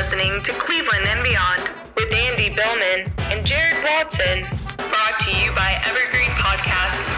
listening to Cleveland and Beyond with Andy Billman and Jared Watson, brought to you by Evergreen Podcasts.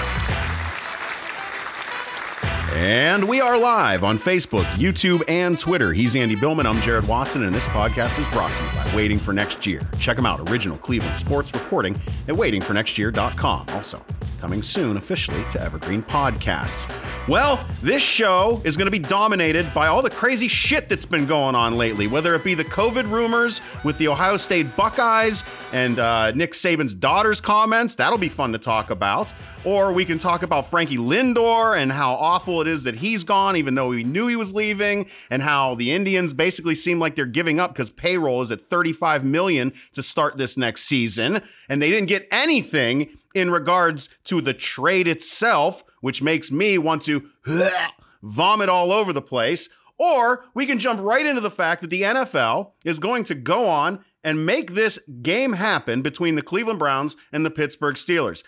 And we are live on Facebook, YouTube, and Twitter. He's Andy Billman. I'm Jared Watson, and this podcast is brought to you by Waiting for Next Year. Check them out, original Cleveland sports reporting at waitingfornextyear.com. Also, coming soon officially to Evergreen Podcasts. Well, this show is going to be dominated by all the crazy shit that's been going on lately, whether it be the COVID rumors with the Ohio State Buckeyes and Nick Saban's daughter's comments. That'll be fun to talk about. Or we can talk about Frankie Lindor and how awful it is that he's gone, even though we knew he was leaving, and how the Indians basically seem like they're giving up because payroll is at $35 million to start this next season, and they didn't get anything in regards to the trade itself, which makes me want to vomit all over the place. Or we can jump right into the fact that the NFL is going to go on and make this game happen between the Cleveland Browns and the Pittsburgh Steelers.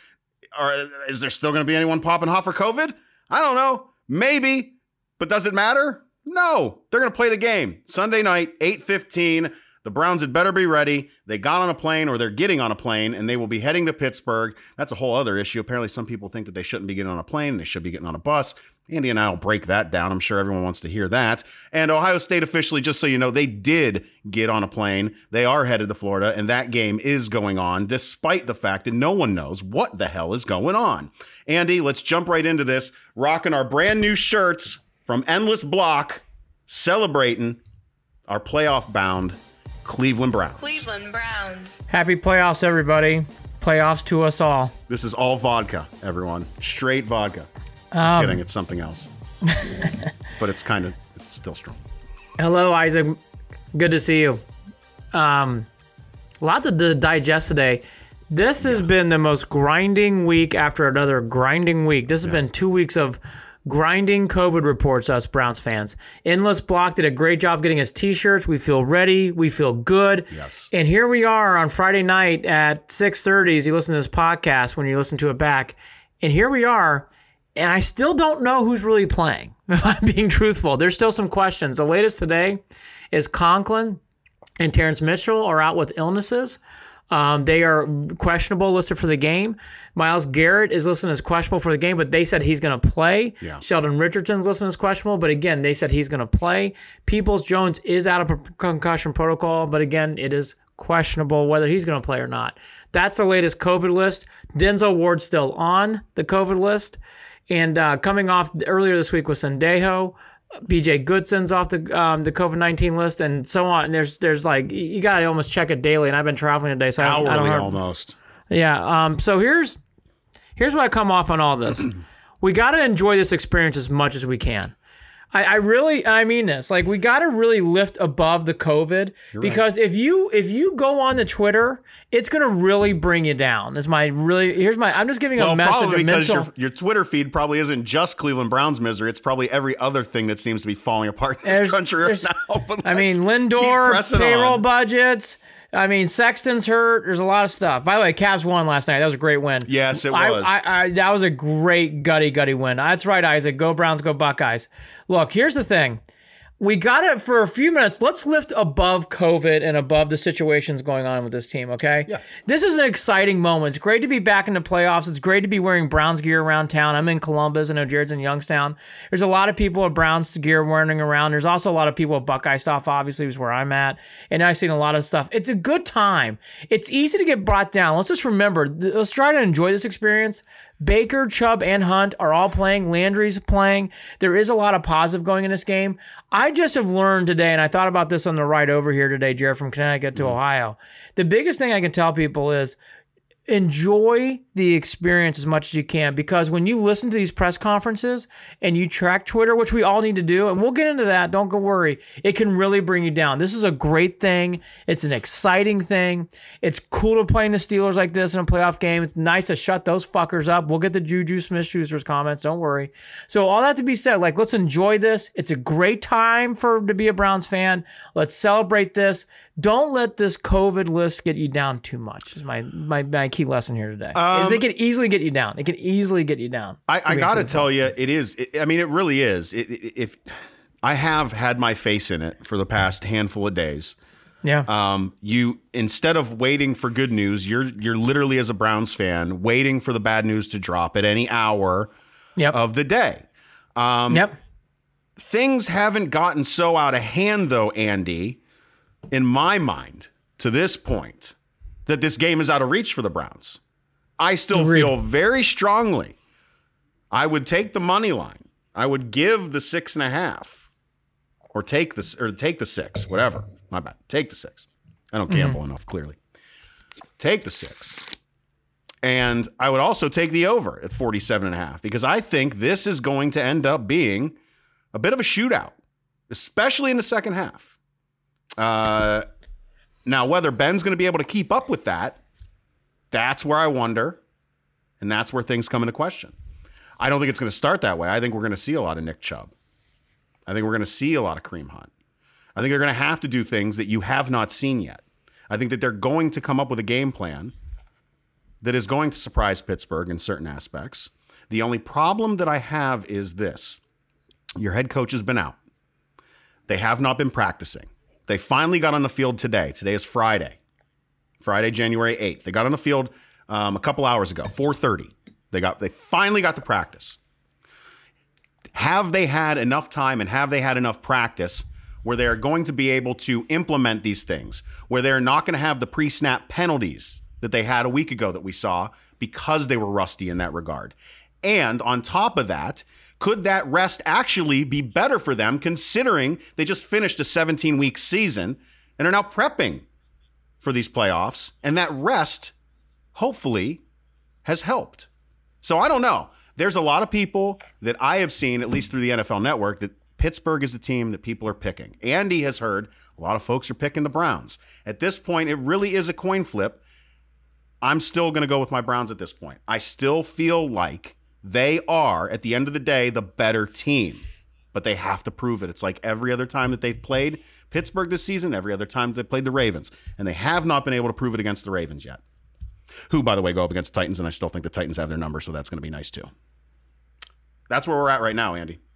Is there still going to be anyone popping hot for COVID? I don't know. Maybe. But does it matter? No. They're going to play the game. Sunday night, 8:15. The Browns had better be ready. They got on a plane, or they're getting on a plane, and they will be heading to Pittsburgh. That's a whole other issue. Apparently, some people think that they shouldn't be getting on a plane. They should be getting on a bus. Andy and I will break that down. I'm sure everyone wants to hear that. And Ohio State officially, just so you know, they did get on a plane. They are headed to Florida, and that game is going on, despite the fact that no one knows what the hell is going on. Andy, let's jump right into this. Rocking our brand new shirts from Endless Block, celebrating our playoff-bound Cleveland Browns. Cleveland Browns. Happy playoffs, everybody. Playoffs to us all. This is all vodka, everyone. Straight vodka. I'm kidding. It's something else. But it's still strong. Hello, Isaac. Good to see you. A lot to digest today. This has been the most grinding week after another grinding week. This has been 2 weeks of grinding COVID reports, us Browns fans. Endless Block did a great job getting us t-shirts. We feel ready. We feel good. Yes. And here we are on Friday night at 6:30 as you listen to this podcast when you listen to it back. And here we are. And I still don't know who's really playing, if I'm being truthful. There's still some questions. The latest today is Conklin and Terrence Mitchell are out with illnesses. They are questionable, listed for the game. Myles Garrett is listed as questionable for the game, but they said he's going to play. Yeah. Sheldon Richardson's listed as questionable, but again, they said he's going to play. Peoples-Jones is out of concussion protocol, but again, it is questionable whether he's going to play or not. That's the latest COVID list. Denzel Ward's still on the COVID list. And coming off earlier this week was Sendejo. BJ Goodson's off the COVID-19 list, and so on. And there's like, you got to almost check it daily, and I've been traveling today, so I don't know. Almost. Yeah. So here's what I come off on all this. We got to enjoy this experience as much as we can. I mean this. Like, we got to really lift above the COVID. You're because right. if you go on the Twitter, it's going to really bring you down. I'm just giving a message. Probably because your Twitter feed probably isn't just Cleveland Browns misery. It's probably every other thing that seems to be falling apart in this country right now. But Lindor, payroll budgets. I mean, Sexton's hurt. There's a lot of stuff. By the way, Cavs won last night. That was a great win. Yes, it was. That was a great gutty win. That's right, Isaac. Go Browns, go Buckeyes. Look, here's the thing. We got it for a few minutes. Let's lift above COVID and above the situations going on with this team, okay? Yeah. This is an exciting moment. It's great to be back in the playoffs. It's great to be wearing Browns gear around town. I'm in Columbus. I know Jared's in Youngstown. There's a lot of people with Browns gear wearing around. There's also a lot of people with Buckeye stuff, obviously, is where I'm at. And I've seen a lot of stuff. It's a good time. It's easy to get brought down. Let's just remember, let's try to enjoy this experience. Baker, Chubb, and Hunt are all playing. Landry's playing. There is a lot of positive going in this game. I just have learned today, and I thought about this on the ride over here today, Jared, from Connecticut to Ohio. The biggest thing I can tell people is enjoy the experience as much as you can, because when you listen to these press conferences and you track Twitter, which we all need to do, and we'll get into that, don't go worry, it can really bring you down. This is a great thing. It's an exciting thing. It's cool to play in the Steelers like this in a playoff game. It's nice to shut those fuckers up. We'll get the Juju Smith-Schuster's comments, don't worry. So all that to be said, like, let's enjoy this. It's a great time to be a Browns fan. Let's celebrate this. Don't let this COVID list get you down too much, is my key lesson here today. It can easily get you down. It can easily get you down. I got to tell you, it is. I mean, it really is. If I have had my face in it for the past handful of days, You, instead of waiting for good news, you're literally, as a Browns fan, waiting for the bad news to drop at any hour of the day. Things haven't gotten so out of hand, though, Andy, in my mind, to this point, that this game is out of reach for the Browns. I still feel very strongly I would take the money line. I would give the 6.5 or take the 6, whatever. My bad. Take the 6. I don't gamble enough, clearly. Take the 6. And I would also take the over at 47.5 because I think this is going to end up being a bit of a shootout, especially in the second half. Now, whether Ben's going to be able to keep up with that, that's where I wonder, and that's where things come into question. I don't think it's going to start that way. I think we're going to see a lot of Nick Chubb. I think we're going to see a lot of Kareem Hunt. I think they're going to have to do things that you have not seen yet. I think that they're going to come up with a game plan that is going to surprise Pittsburgh in certain aspects. The only problem that I have is this. Your head coach has been out. They have not been practicing. They finally got on the field today. Today is Friday, January 8th. They got on the field a couple hours ago, 4:30. They finally got to practice. Have they had enough time and have they had enough practice where they're going to be able to implement these things, where they're not going to have the pre-snap penalties that they had a week ago that we saw because they were rusty in that regard? And on top of that, could that rest actually be better for them considering they just finished a 17-week season and are now prepping for these playoffs? And that rest, hopefully, has helped. So I don't know. There's a lot of people that I have seen, at least through the NFL Network, that Pittsburgh is the team that people are picking. Andy has heard a lot of folks are picking the Browns. At this point, it really is a coin flip. I'm still going to go with my Browns at this point. I still feel like they are, at the end of the day, the better team. But they have to prove it. It's like every other time that they've played Pittsburgh this season, every other time that they played the Ravens. And they have not been able to prove it against the Ravens yet. Who, by the way, go up against the Titans, and I still think the Titans have their number, so that's going to be nice too. That's where we're at right now, Andy.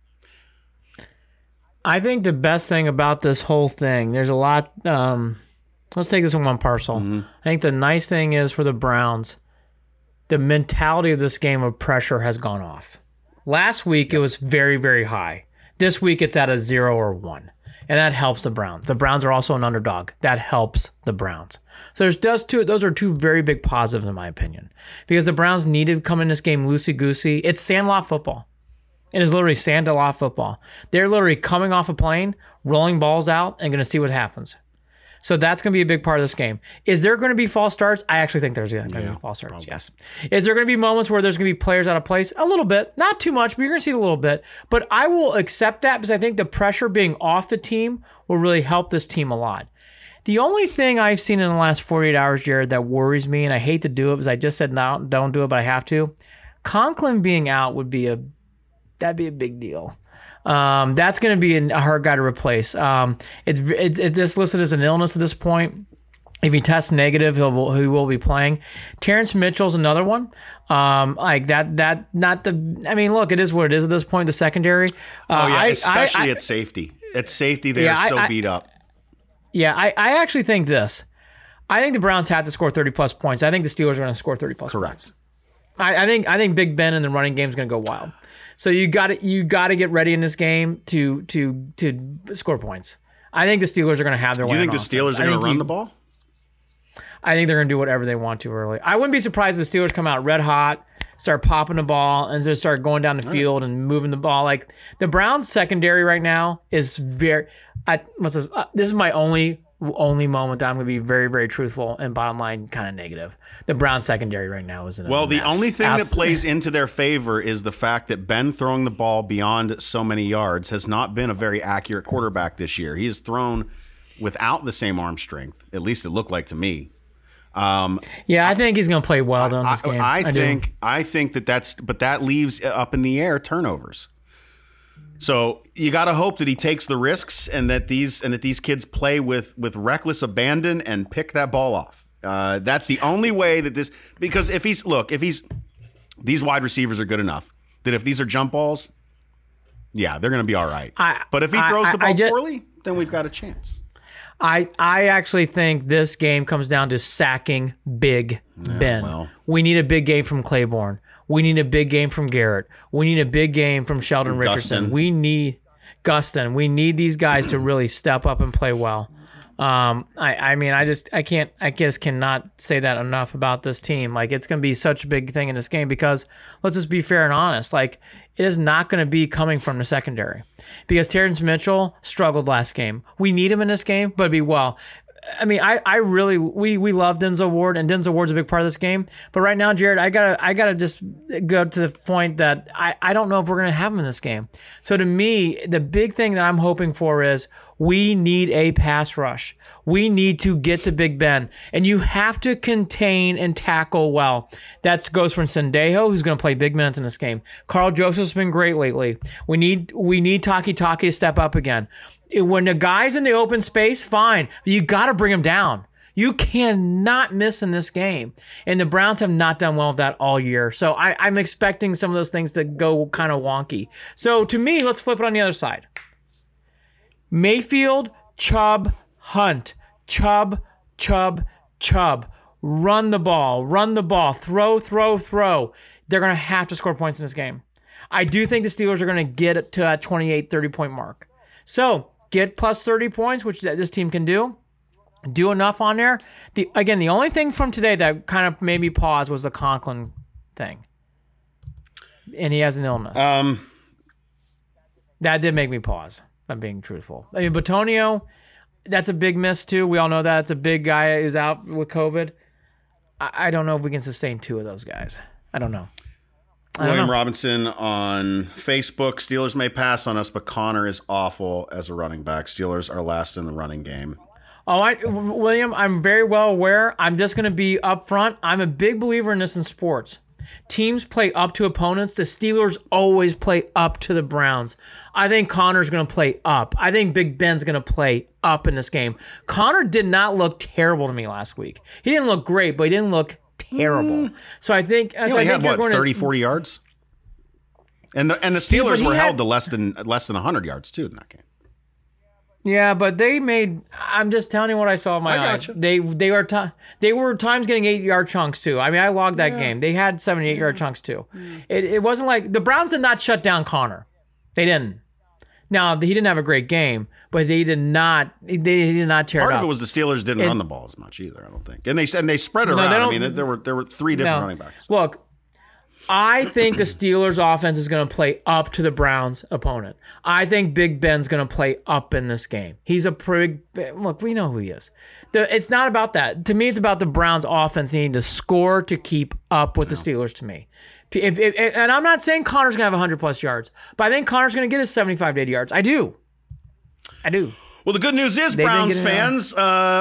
I think the best thing about this whole thing, there's a lot. Let's take this in one parcel. I think the nice thing is for the Browns, the mentality of this game of pressure has gone off. Last week, it was very, very high. This week, it's at a 0 or 1. And that helps the Browns. The Browns are also an underdog. That helps the Browns. So those are two very big positives in my opinion. Because the Browns needed to come in this game loosey-goosey. It's Sandlot football. It is literally Sandlot football. They're literally coming off a plane, rolling balls out, and going to see what happens. So that's going to be a big part of this game. Is there going to be false starts? I actually think there's going to be false starts, yes. Is there going to be moments where there's going to be players out of place? A little bit. Not too much, but you're going to see it a little bit. But I will accept that because I think the pressure being off the team will really help this team a lot. The only thing I've seen in the last 48 hours, Jared, that worries me, and I hate to do it because I just said no, don't do it, but I have to. Conklin being out that'd be a big deal. That's going to be a hard guy to replace. It's just listed as an illness at this point. If he tests negative, he will be playing. Terrence Mitchell's another one. Like that. Not the. I mean, look, it is what it is at this point. The secondary. Especially at safety. At safety, they are so beat up. Yeah, I actually think this. I think the Browns have to score 30-plus points. I think the Steelers are going to score 30-plus points. I think Big Ben in the running game is going to go wild. So you got to get ready in this game to score points. I think the Steelers are going to have their way. You think the Steelers are going to run the ball? I think they're going to do whatever they want to early. I wouldn't be surprised if the Steelers come out red hot, start popping the ball, and just start going down the field and moving the ball. Like the Browns secondary right now is very. This is my only moment that I'm going to be very, very truthful and bottom line kind of negative. The Browns secondary right now is in a mess. The only thing that plays into their favor is the fact that Ben throwing the ball beyond so many yards has not been a very accurate quarterback this year. He has thrown without the same arm strength. At least it looked like to me. I think he's going to play well in this game. I think that leaves up in the air turnovers. So you got to hope that he takes the risks and that these kids play with reckless abandon and pick that ball off. That's the only way that this, because if these wide receivers are good enough that if these are jump balls, yeah, they're going to be all right. But if he throws the ball poorly, then we've got a chance. I actually think this game comes down to sacking Big Ben. well. We need a big game from Claiborne. We need a big game from Garrett. We need a big game from Sheldon Richardson. Gustin. We need Gustin. We need these guys to really step up and play well. I just cannot say that enough about this team. Like, it's going to be such a big thing in this game because let's just be fair and honest. Like, it is not going to be coming from the secondary because Terrence Mitchell struggled last game. We need him in this game, but we love Denzel Ward, and Denzel Ward's a big part of this game. But right now, Jared, I gotta just go to the point that I don't know if we're gonna have him in this game. So to me, the big thing that I'm hoping for is we need a pass rush. We need to get to Big Ben, and you have to contain and tackle well. That goes from Sendejo, who's going to play big minutes in this game. Carl Joseph's been great lately. We need Taki to step up again. When the guy's in the open space, fine. But you got to bring him down. You cannot miss in this game. And the Browns have not done well with that all year. So I'm expecting some of those things to go kind of wonky. So to me, let's flip it on the other side. Mayfield, Chubb, Hunt. Chubb. Run the ball. Throw. They're going to have to score points in this game. I do think the Steelers are going to get to that 28, 30-point mark. So get plus 30 points, which this team can do. Do enough on there. The only thing from today that kind of made me pause was the Conklin thing. And he has an illness. That did make me pause, if I'm being truthful. I mean, Bitonio, that's a big miss too. We all know that. It's a big guy who's out with COVID. I don't know if we can sustain two of those guys. I don't know. William Robinson on Facebook, Steelers may pass on us, but Connor is awful as a running back. Steelers are last in the running game. William, I'm very well aware. I'm just going to be upfront. I'm a big believer in this in sports. Teams play up to opponents. The Steelers always play up to the Browns. I think Connor's going to play up. I think Big Ben's going to play up in this game. Connor did not look terrible to me last week. He didn't look great, but he didn't look terrible. So I think he only had 30, 40 yards? And the Steelers were held to less than 100 yards too in that game. Yeah, but I'm just telling you what I saw in my eyes. They were times getting 8-yard chunks too. I mean, I logged that game. They had 7 8-yard chunks too. It wasn't like the Browns did not shut down Connor. They didn't. Now, he didn't have a great game, but they did not tear it up. Part of it was the Steelers didn't run the ball as much either, I don't think. And they spread it around. I mean, there were three different running backs. Look, I think the Steelers' offense is going to play up to the Browns' opponent. I think Big Ben's going to play up in this game. He's a look, we know who he is. It's not about that. To me, it's about the Browns' offense needing to score to keep up with the Steelers to me. And I'm not saying Connor's going to have 100-plus yards, but I think Connor's going to get his 75 to 80 yards. I do. Well, the good news is, Browns fans,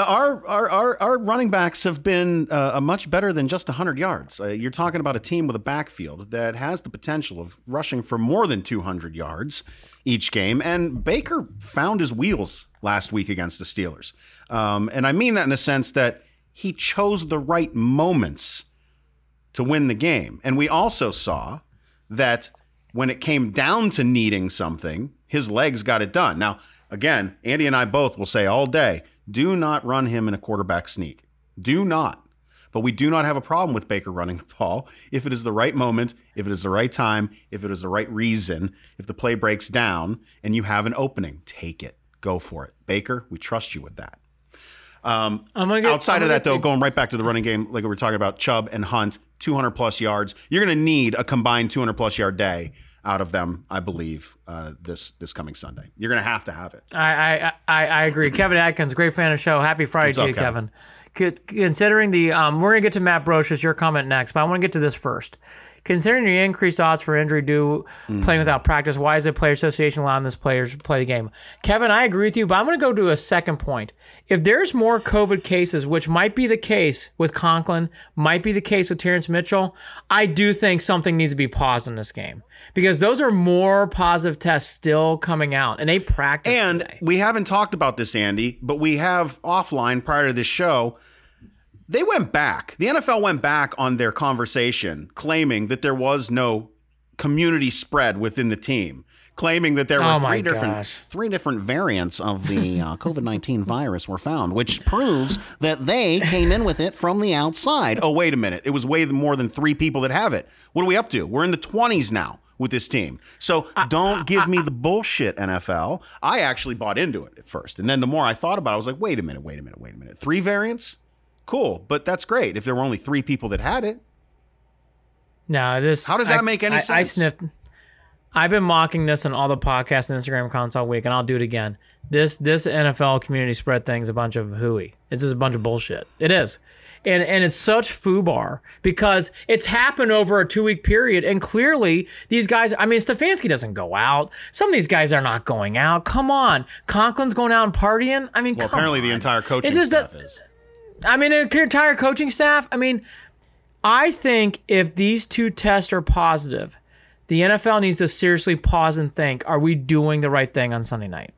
our running backs have been much better than just 100 yards. You're talking about a team with a backfield that has the potential of rushing for more than 200 yards each game. And Baker found his wheels last week against the Steelers. And I mean that in the sense that he chose the right moments to win the game. And we also saw that when it came down to needing something, his legs got it done. Now, again, Andy and I both will say all day, do not run him in a quarterback sneak. Do not. But we do not have a problem with Baker running the ball if it is the right moment, if it is the right time, if it is the right reason, if the play breaks down and you have an opening. Take it. Go for it. Baker, we trust you with that. Outside of that, though, going right back to the running game, like we were talking about, Chubb and Hunt, 200-plus yards. You're going to need a combined 200-plus yard day out of them, I believe, this coming Sunday. You're going to have it. I agree. Kevin Atkins, great fan of the show. Happy Friday to you, Kevin. Considering we're going to get to Matt Brocious, your comment next, but I want to get to this first. Considering the increased odds for injury due playing without practice, why is the Player Association allowing this player to play the game? Kevin, I agree with you, but I'm going to go to a second point. If there's more COVID cases, which might be the case with Conklin, might be the case with Terrence Mitchell, I do think something needs to be paused in this game because those are more positive tests still coming out, and they practice today. We haven't talked about this, Andy, but we have offline prior to this show. They went back. The NFL went back on their conversation, claiming that there was no community spread within the team, claiming that there were gosh. three different variants of the COVID-19 virus were found, which proves that they came in with it from the outside. Oh, wait a minute. It was way more than 3 people that have it. What are we up to? We're in the 20s now with this team. So don't give me the bullshit, NFL. I actually bought into it at first. And then the more I thought about it, I was like, wait a minute. 3 variants? Cool. But that's great if there were only 3 people that had it. No, how does that make any sense? I sniffed. I've been mocking this on all the podcasts and Instagram accounts all week, and I'll do it again. This NFL community spread thing is a bunch of hooey. It's just a bunch of bullshit. It is. And it's such foobar because it's happened over a 2-week period, and clearly these guys, I mean, Stefanski doesn't go out. Some of these guys are not going out. Come on. Conklin's going out and partying. I mean, well, apparently the entire coaching staff is. I mean, the entire coaching staff, I mean, I think if these 2 tests are positive, the NFL needs to seriously pause and think, are we doing the right thing on Sunday night?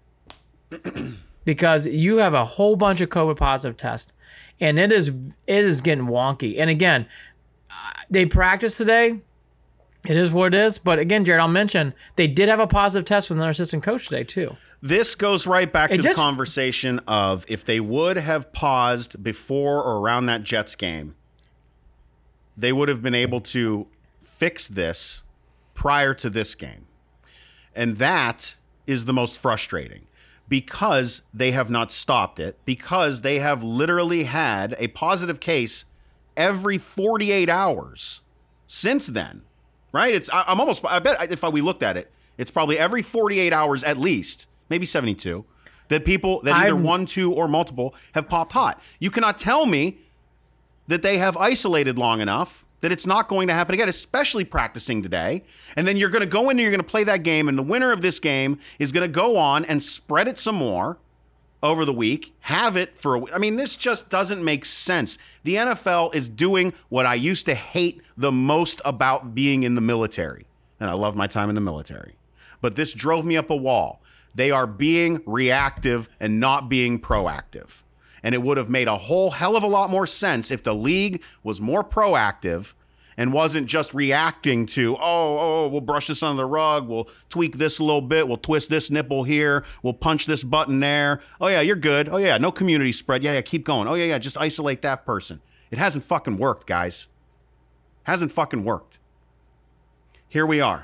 Because you have a whole bunch of COVID positive tests, and it is getting wonky. And again, they practiced today. It is what it is. But again, Jared, I'll mention, they did have a positive test with another assistant coach today, too. This goes right back to the conversation of if they would have paused before or around that Jets game, they would have been able to fix this prior to this game. And that is the most frustrating because they have not stopped it, because they have literally had a positive case every 48 hours since then, right? I bet if we looked at it, it's probably every 48 hours at least, maybe 72, that people that either 1, 2, or multiple have popped hot. You cannot tell me that they have isolated long enough that it's not going to happen again, especially practicing today. And then you're going to go in and you're going to play that game, and the winner of this game is going to go on and spread it some more over the week, have it for a week. I mean, this just doesn't make sense. The NFL is doing what I used to hate the most about being in the military. And I love my time in the military. But this drove me up a wall. They are being reactive and not being proactive. And it would have made a whole hell of a lot more sense if the league was more proactive and wasn't just reacting to, we'll brush this under the rug, we'll tweak this a little bit, we'll twist this nipple here, we'll punch this button there. Oh, yeah, you're good. Oh, yeah, no community spread. Yeah, keep going. Oh, yeah, just isolate that person. It hasn't fucking worked, guys. Hasn't fucking worked. Here we are.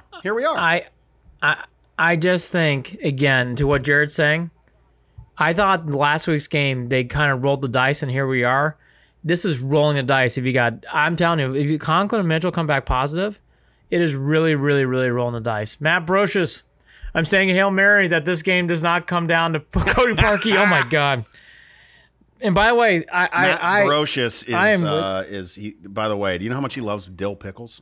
I just think, again, to what Jared's saying, I thought last week's game, they kind of rolled the dice, and here we are. This is rolling the dice. I'm telling you, if Conklin and Mitchell come back positive, it is really, really, really rolling the dice. Matt Brocious, I'm saying a Hail Mary that this game does not come down to Cody Parkey. Oh, my God. And by the way, Matt Brocious by the way, do you know how much he loves dill pickles?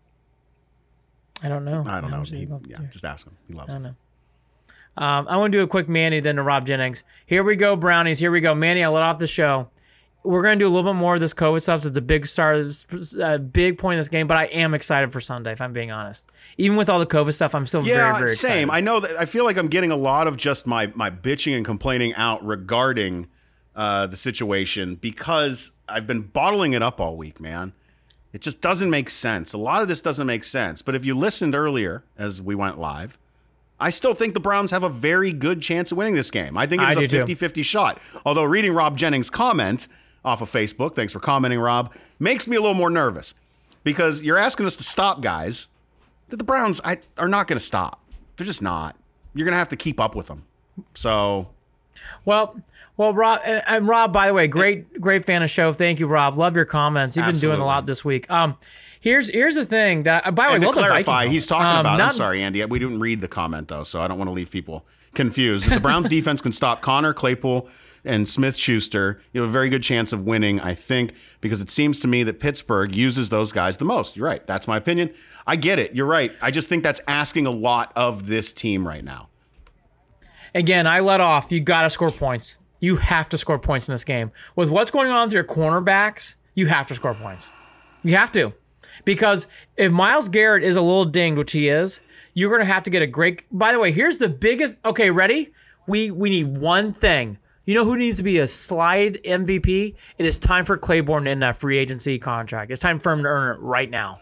I don't know. I don't know. Just ask him. He loves them. I want to do a quick Manny, then to Rob Jennings. Here we go, Brownies. Here we go. Manny, I let off the show. We're going to do a little bit more of this COVID stuff. It's a big point in this game, but I am excited for Sunday, if I'm being honest. Even with all the COVID stuff, I'm still very, very excited. Same. I know that I feel like I'm getting a lot of just my bitching and complaining out regarding the situation because I've been bottling it up all week, man. It just doesn't make sense. A lot of this doesn't make sense. But if you listened earlier as we went live, I still think the Browns have a very good chance of winning this game. I think it's a 50-50 shot. Although reading Rob Jennings' comment off of Facebook, thanks for commenting, Rob, makes me a little more nervous because you're asking us to stop guys that the Browns are not going to stop. They're just not. You're going to have to keep up with them. So, Well, Rob, and Rob, by the way, great fan of the show. Thank you, Rob. Love your comments. You've been doing a lot this week. Here's the thing that, by the way, to clarify, he's talking about. I'm sorry, Andy. We didn't read the comment though, so I don't want to leave people confused. If the Browns defense can stop Connor, Claypool, and Smith-Schuster, you have a very good chance of winning. I think because it seems to me that Pittsburgh uses those guys the most. You're right. That's my opinion. I get it. You're right. I just think that's asking a lot of this team right now. Again, I let off. You got to score points. You have to score points in this game. With what's going on with your cornerbacks, you have to score points. You have to. Because if Myles Garrett is a little dinged, which he is, you're going to have to get a great... By the way, here's the biggest... Okay, ready? We need one thing. You know who needs to be a slide MVP? It is time for Claiborne to end that free agency contract. It's time for him to earn it right now.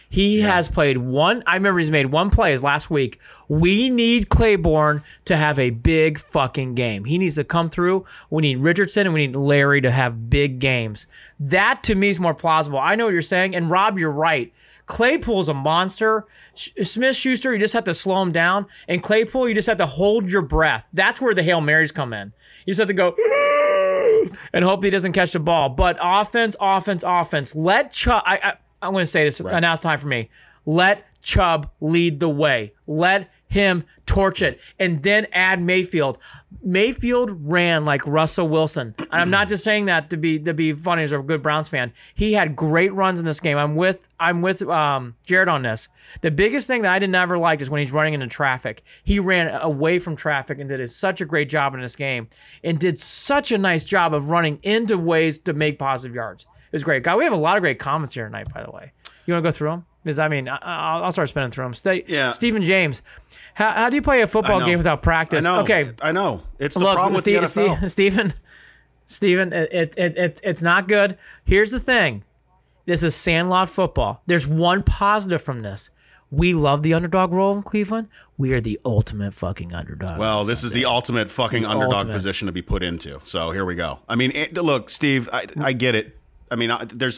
He has played one. I remember he's made one play his last week. We need Claiborne to have a big fucking game. He needs to come through. We need Richardson and we need Larry to have big games. That to me is more plausible. I know what you're saying. And Rob, you're right. Claypool's a monster. Smith-Schuster, you just have to slow him down. And Claypool, you just have to hold your breath. That's where the Hail Marys come in. You just have to go and hope he doesn't catch the ball. But offense. Let Chubb, I'm going to say this, and now it's time for me. Let Chubb lead the way. Let him torch it. And then add Mayfield. Mayfield ran like Russell Wilson. And I'm not just saying that to be funny as a good Browns fan. He had great runs in this game. I'm with Jared on this. The biggest thing that I did never like is when he's running into traffic. He ran away from traffic and did such a great job in this game and did such a nice job of running into ways to make positive yards. It was great. God, we have a lot of great comments here tonight, by the way. You want to go through them? Because, I'll start spinning through them. Stephen James, how do you play a football game without practice? I know. Okay. I know. It's the problem with the NFL. Stephen, it's not good. Here's the thing. This is sandlot football. There's one positive from this. We love the underdog role in Cleveland. We are the ultimate fucking underdog. Well, this is the ultimate fucking underdog position to be put into. So here we go. I mean, look, Steve, I get it. I mean,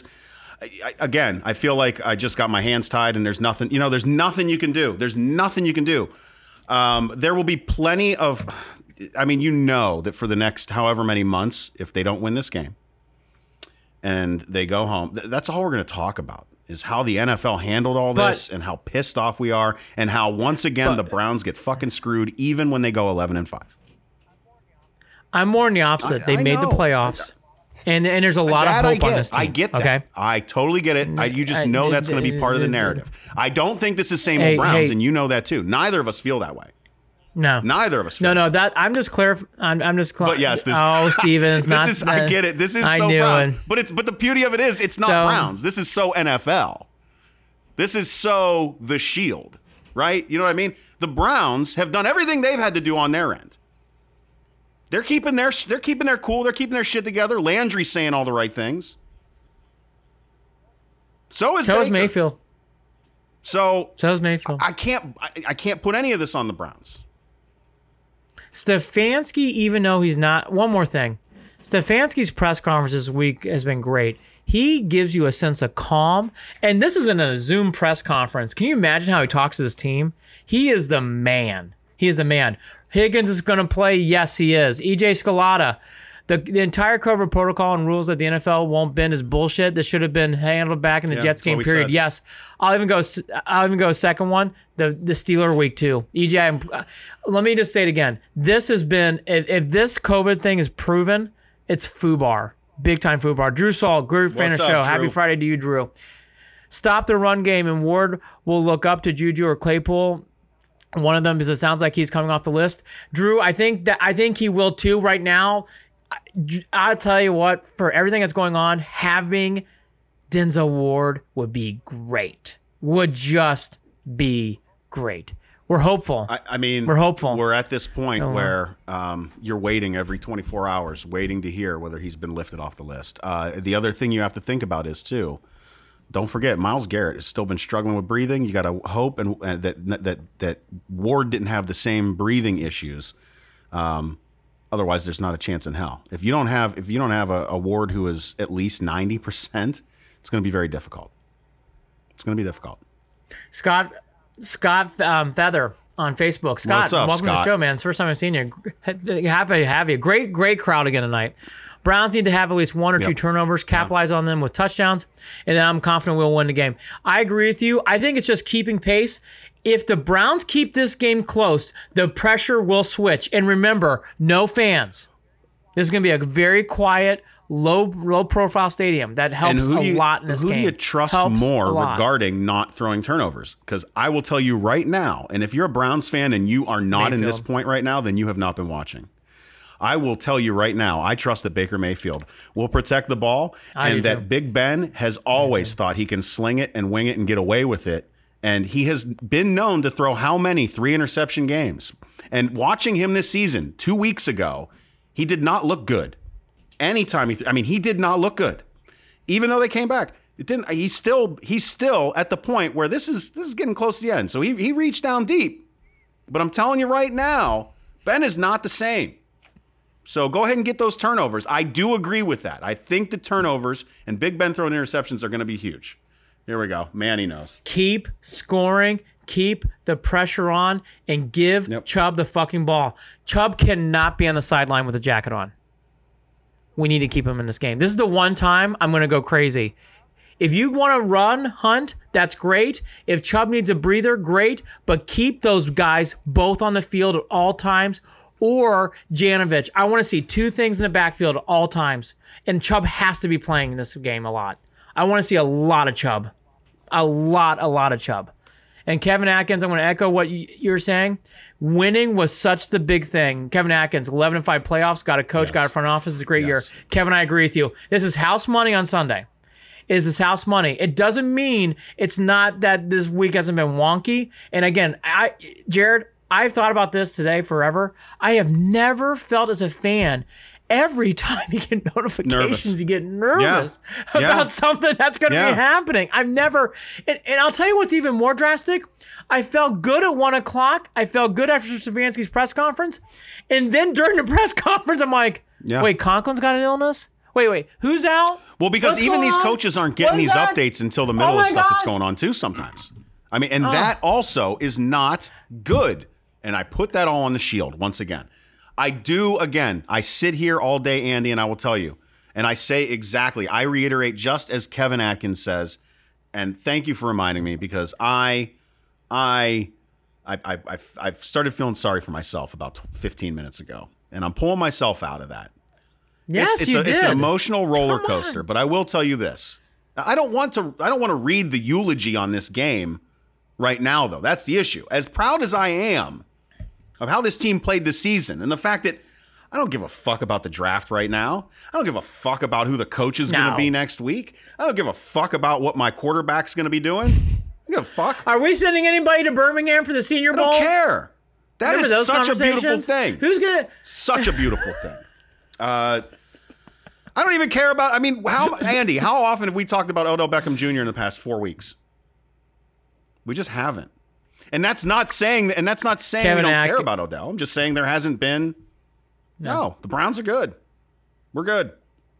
I feel like I just got my hands tied and there's nothing you can do. There's nothing you can do. There will be plenty of, that for the next however many months, if they don't win this game and they go home, that's all we're going to talk about is how the NFL handled all this and how pissed off we are and how once again the Browns get fucking screwed even when they go 11-5. I'm more in the opposite. They made the playoffs. And there's a lot of hope on this team. I get that. Okay? I totally get it. You just know that's going to be part of the narrative. I don't think this is same old Browns, and you know that too. Neither of us feel that way. No. Neither of us feel that. That I'm just clear. I'm just clear. But yes, Stevens, I get it. This is so Browns. But the beauty of it is it's not Browns. This is so NFL. This is so the Shield, right? You know what I mean? The Browns have done everything they've had to do on their end. They're keeping their cool. They're keeping their shit together. Landry's saying all the right things. So is Mayfield. So is Mayfield. I can't put any of this on the Browns. Stefanski, even though he's not. One more thing. Stefanski's press conference this week has been great. He gives you a sense of calm. And this isn't a Zoom press conference. Can you imagine how he talks to his team? He is the man. Higgins is going to play. Yes, he is. EJ Scalata. The entire COVID protocol and rules that the NFL won't bend is bullshit. This should have been handled back in the Jets game period. Said. Yes, I'll even go second one. The Steeler week too. EJ, let me just say it again. This has been if this COVID thing is proven, it's FUBAR, big time FUBAR. Drew Saul, good fan of the show. Drew? Happy Friday to you, Drew. Stop the run game, and Ward will look up to Juju or Claypool. One of them, because it sounds like he's coming off the list. Drew, I think he will too. Right now, I'll tell you what. For everything that's going on, having Denzel Ward would be great. Would just be great. We're hopeful. We're hopeful. We're at this point where you're waiting every 24 hours, waiting to hear whether he's been lifted off the list. The other thing you have to think about is too. Don't forget, Myles Garrett has still been struggling with breathing. You got to hope that Ward didn't have the same breathing issues. Otherwise, there's not a chance in hell. If you don't have a Ward who is at least 90%, it's going to be very difficult. It's going to be difficult. Scott Feather on Facebook. Scott, what's up, welcome Scott? to the show, man. It's the first time I've seen you. Happy to have you. Great crowd again tonight. Browns need to have at least one or two turnovers, capitalize on them with touchdowns, and then I'm confident we'll win the game. I agree with you. I think it's just keeping pace. If the Browns keep this game close, the pressure will switch. And remember, no fans. This is going to be a very quiet, low-profile stadium. That helps a lot in this game. Who do you trust more regarding not throwing turnovers? Because I will tell you right now, and if you're a Browns fan and you are not in this point right now, then you have not been watching. I will tell you right now, I trust that Baker Mayfield will protect the ball, and that Big Ben has always thought he can sling it and wing it and get away with it. And he has been known to throw how many 3-interception games? And watching him this season, 2 weeks ago, he did not look good. Anytime he did not look good. Even though they came back. It didn't. He's still at the point where this is getting close to the end. So he reached down deep. But I'm telling you right now, Ben is not the same. So go ahead and get those turnovers. I do agree with that. I think the turnovers and Big Ben throwing interceptions are going to be huge. Here we go. Manny knows. Keep scoring. Keep the pressure on and give Chubb the fucking ball. Chubb cannot be on the sideline with a jacket on. We need to keep him in this game. This is the one time I'm going to go crazy. If you want to run, Hunt, that's great. If Chubb needs a breather, great. But keep those guys both on the field at all times. Or Janovich. I want to see two things in the backfield at all times. And Chubb has to be playing in this game a lot. I want to see a lot of Chubb. A lot of Chubb. And Kevin Atkins, I'm going to echo what you're saying. Winning was such the big thing. Kevin Atkins, 11-5 playoffs, got a coach, got a front office. It's a great year. Kevin, I agree with you. This is house money on Sunday. Is this house money? It doesn't mean it's not that this week hasn't been wonky. And again, Jared, I've thought about this today forever. I have never felt as a fan, every time you get notifications, you get nervous about something that's going to be happening. I've never, and I'll tell you what's even more drastic. I felt good at 1 o'clock. I felt good after Stefanski's press conference. And then during the press conference, I'm like, wait, Conklin's got an illness? Wait, who's out? Well, because even these coaches aren't getting these updates until the middle of stuff that's going on too sometimes. I mean, and that also is not good. And I put that all on the shield once again. I sit here all day, Andy, and I will tell you, and I say exactly, I reiterate just as Kevin Atkins says, and thank you for reminding me, because I've started feeling sorry for myself about 15 minutes ago, and I'm pulling myself out of that. Yes, it's an emotional roller coaster, but I will tell you this. I don't want to read the eulogy on this game right now, though. That's the issue. As proud as I am of how this team played this season and the fact that I don't give a fuck about the draft right now. I don't give a fuck about who the coach is going to be next week. I don't give a fuck about what my quarterback's going to be doing. I don't give a fuck. Are we sending anybody to Birmingham for the Senior Bowl? I don't care. That Remember is such a beautiful thing. Who's going to... Such a beautiful thing. I don't even care about... I mean, Andy, how often have we talked about Odell Beckham Jr. in the past 4 weeks? We just haven't. And that's not saying we don't care about Odell. I'm just saying there hasn't been. No, the Browns are good. We're good.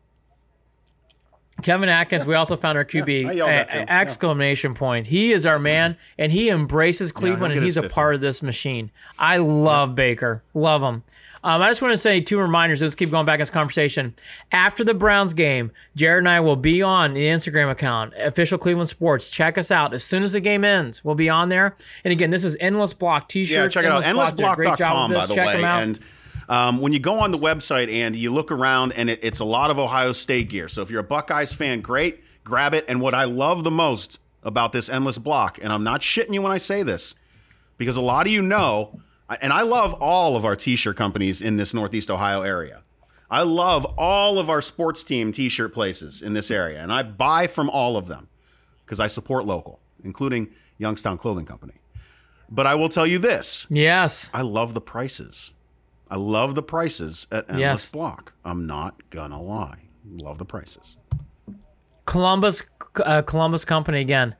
Kevin Atkins, we also found our QB, exclamation point. He is our man, and he embraces Cleveland, and he's a part of this machine. I love Baker. Love him. I just want to say 2 reminders. Let's keep going back in this conversation. After the Browns game, Jared and I will be on the Instagram account, Official Cleveland Sports. Check us out. As soon as the game ends, we'll be on there. And again, this is Endless Block T-shirts. Yeah, check it out. Endlessblock.com, by the way. And when you go on the website, Andy, you look around, and it's a lot of Ohio State gear. So if you're a Buckeyes fan, great. Grab it. And what I love the most about this Endless Block, and I'm not shitting you when I say this, because a lot of you know... And I love all of our T-shirt companies in this Northeast Ohio area. I love all of our sports team T-shirt places in this area. And I buy from all of them because I support local, including Youngstown Clothing Company. But I will tell you this. Yes. I love the prices. I love the prices at Endless Block. I'm not going to lie. Love the prices. Columbus Company again.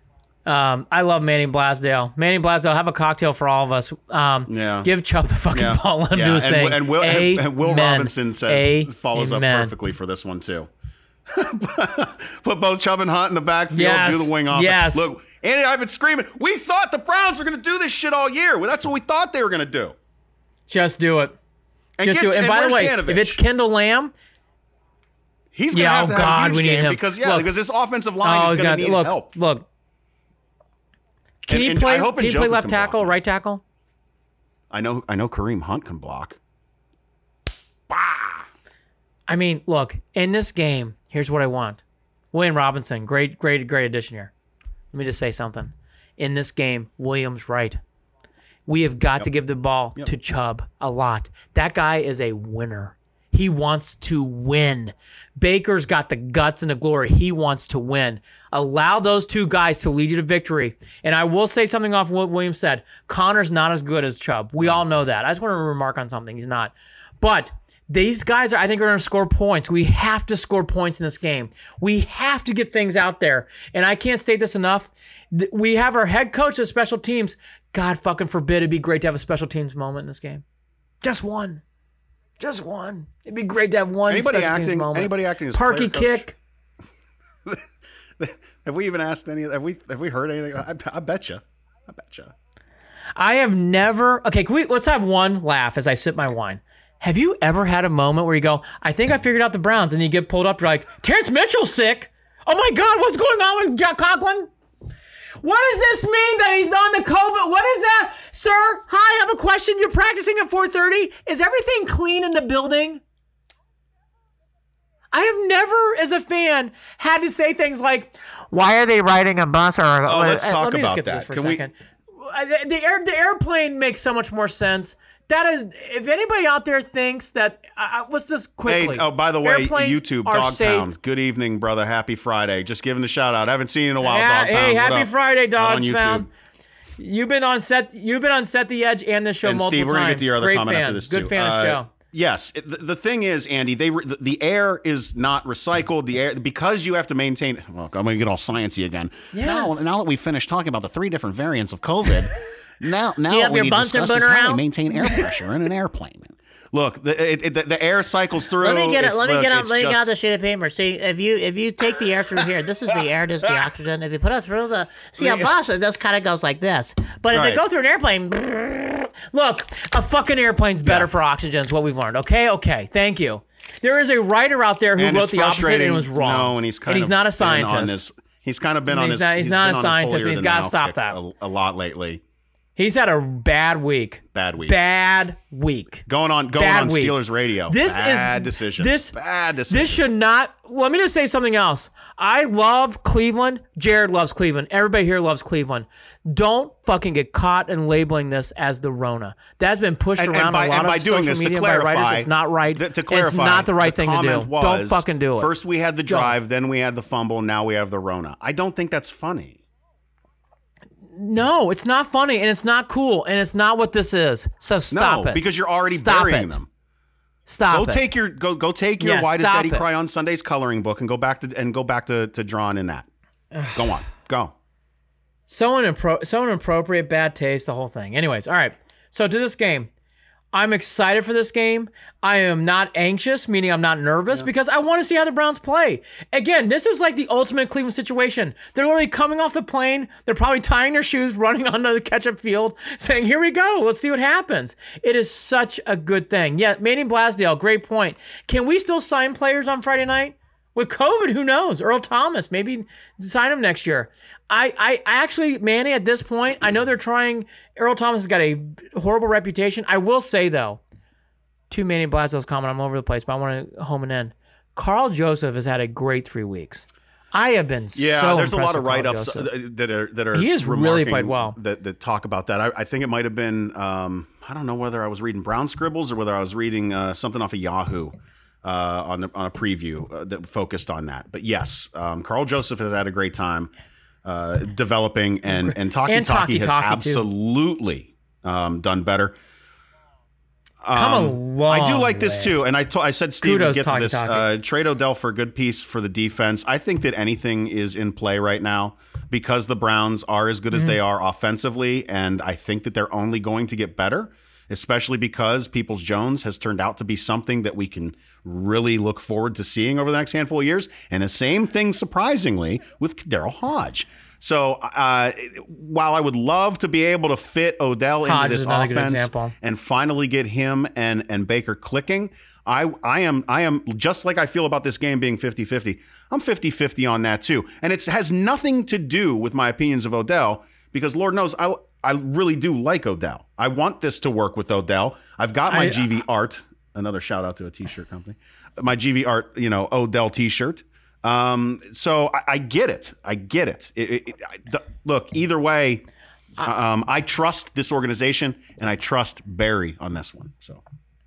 I love Manny Blasdale. Manny Blasdale, have a cocktail for all of us. Give Chubb the fucking ball. Let him do his thing. And Will Robinson follows up perfectly for this one, too. Put both Chubb and Hunt in the backfield, do the wing off. Yes. Look, Andy, I've been screaming. We thought the Browns were going to do this shit all year. Well, that's what we thought they were going to do. Just do it. Do it. And by the way, if it's Kendall Lamb, he's going to have a huge game because this offensive line is going to need help. Look. Can he play left tackle, right tackle? I know Kareem Hunt can block. Bah! I mean, look, in this game, here's what I want. William Robinson, great addition here. Let me just say something. In this game, William's right. We have got to give the ball to Chubb a lot. That guy is a winner. He wants to win. Baker's got the guts and the glory. He wants to win. Allow those 2 guys to lead you to victory. And I will say something off what Williams said. Connor's not as good as Chubb. We all know that. I just want to remark on something. He's not. But these guys I think are going to score points. We have to score points in this game. We have to get things out there. And I can't state this enough. We have our head coach of special teams. God fucking forbid it'd be great to have a special teams moment in this game. Just one. Just one. It'd be great to have one special teams moment. Anybody acting as Parky player kick. coach? Have we even asked any? Have we heard anything? I bet you. I have never. Okay, let's have one laugh as I sip my wine. Have you ever had a moment where you go, I think I figured out the Browns, and you get pulled up, you're like, Terrence Mitchell's sick. Oh my God, what's going on with Jack Conklin? What does this mean that he's on the COVID? What is that? Sir, hi, I have a question. You're practicing at 4:30. Is everything clean in the building? I have never, as a fan, had to say things like, why are they riding a bus? Or let's talk let me just about get to that. this for a second. The airplane makes so much more sense. That is, if anybody out there thinks that, what's this quickly? Hey, by the way, Airplanes YouTube, are Dog safe. Pound. Good evening, brother. Happy Friday. Just giving the shout out. I haven't seen you in a while, Dog Pound. Hey, What happy up? Friday, Out Dogs on YouTube. Pound. You've been on set The Edge and this show And multiple Steve, we're times. gonna get to your other Great comment fan. after this too. Good fan of the show. Yes, the thing is, Andy, the air is not recycled. The air, because you have to maintain. Well, I'm going to get all sciencey again. Yes. Now that we've finished talking about the 3 different variants of COVID, now you have what we your need to Bunsen discuss is burner how out? we maintain air pressure in an airplane. Look, the air cycles through. Let me get it. Let me get just- out the sheet of paper. See, if you take the air through here, this is the air, this is the oxygen. If you put it through the a bus, it just kind of goes like this. But if Right. it goes through an airplane, Look, a fucking airplane's better for oxygen is what we've learned. Okay, thank you. There is a writer out there who and wrote it's the opposite and it frustrating. was wrong. No, and he's kind he's of not a been on scientist. this. He's kind of been on He's his. not- he's not been a on his scientist, holier and he's than gotta thou stop kick that. a lot lately. He's had a bad week. Bad week. Bad week. Going on Bad week. Steelers radio. This bad is decision. This Bad decision. should not. Let me just say something else. I love Cleveland. Jared loves Cleveland. Everybody here loves Cleveland. Don't fucking get caught in labeling this as the Rona. That's been pushed around a lot of social media by writers. It's not right. To clarify, it's not the right thing to do. comment was, Don't fucking do it. First we had the drive, then we had the fumble, now we have the Rona. I don't think that's funny. No, it's not funny, and it's not cool, and it's not what this is. So stop No, it. because you're already Stop burying it. them. Stop Go it. take your Yeah, Why Does stop Daddy it. Cry on Sundays coloring book and go back to drawing in that. Go on. Go. So inappropriate, bad taste, the whole thing. Anyways, all right. So to this game. I'm excited for this game. I am not anxious, meaning I'm not nervous, because I want to see how the Browns play. Again, this is like the ultimate Cleveland situation. They're literally coming off the plane. They're probably tying their shoes, running onto the catch-up field, saying, here we go. Let's see what happens. It is such a good thing. Yeah, Manny Blasdale, great point. Can we still sign players on Friday night? With COVID, who knows? Earl Thomas, maybe sign him next year. I actually, Manny, at this point, I know they're trying. Earl Thomas has got a horrible reputation. I will say, though, to Manny Blasdale's comment, I'm all over the place, but I want to home and end. Carl Joseph has had a great 3 weeks. I have been so there's a lot impressed of with Carl write-ups Joseph. that are He has really remarking played well. that talk about that. I think it might have been I don't know whether I was reading Brown Scribbles or whether I was reading something off of Yahoo on a preview that focused on that. But yes, Carl Joseph has had a great time developing, and Taki has Taki, too. absolutely done better. Come a long I do like this way. too, and I said Steve would Kudos, get to Taki this. Taki. Trade Odell for a good piece for the defense. I think that anything is in play right now because the Browns are as good as they are offensively, and I think that they're only going to get better, especially because Peoples-Jones has turned out to be something that we can really look forward to seeing over the next handful of years. And the same thing, surprisingly, with Daryl Hodge. So while I would love to be able to fit Odell Hodge into is this another good offense example. and finally get him and Baker clicking, I am just like I feel about this game being 50-50. I'm 50-50 on that too. And it has nothing to do with my opinions of Odell, because Lord knows I really do like Odell. I want this to work with Odell. I've got my GV Art, another shout out to a t-shirt company, my GV Art, Odell t-shirt. So I get it. I get it. Look, either way, I trust this organization and I trust Barry on this one. So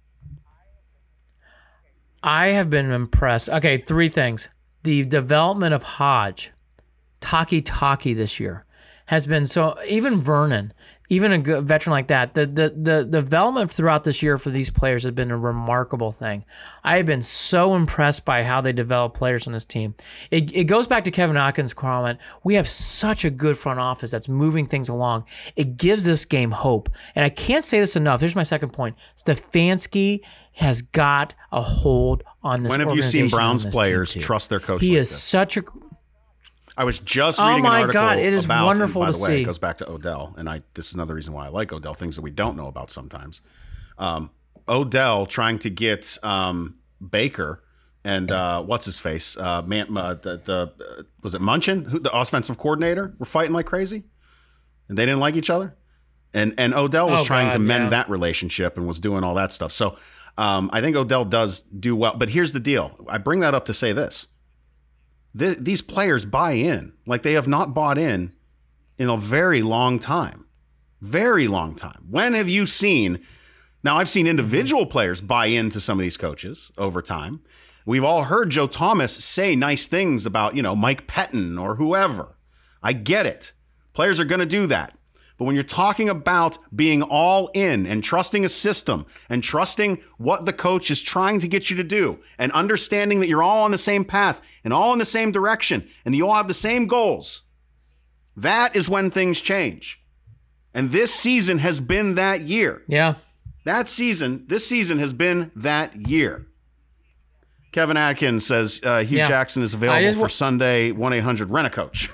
I have been impressed. Okay, 3 things. The development of Hodge, Taki this year, has been so. Even Vernon, even a good veteran like that, the development throughout this year for these players has been a remarkable thing. I have been so impressed by how they develop players on this team. It goes back to Kevin Atkins' comment. We have such a good front office that's moving things along. It gives this game hope. And I can't say this enough. Here's my second point. Stefanski has got a hold on this organization. When have you seen Browns players trust their coach He like is this? such a... I was just reading an article God, it is about, wonderful and by to the way, see. it goes back to Odell, and this is another reason why I like Odell, things that we don't know about sometimes. Odell trying to get Baker and what's his face, was it Munchin, the offensive coordinator, were fighting like crazy, and they didn't like each other, and Odell was trying to mend that relationship and was doing all that stuff. So I think Odell does do well, but here's the deal. I bring that up to say this. These players buy in like they have not bought in a very long time. Very long time. When have you seen... Now, I've seen individual players buy into some of these coaches over time. We've all heard Joe Thomas say nice things about, Mike Pettin or whoever. I get it. Players are going to do that. But when you're talking about being all in and trusting a system and trusting what the coach is trying to get you to do and understanding that you're all on the same path and all in the same direction and you all have the same goals, that is when things change. And this season has been that year. Yeah. This season has been that year. Kevin Atkins says Hugh Jackson is available for Sunday 1-800-RENT-A-COACH.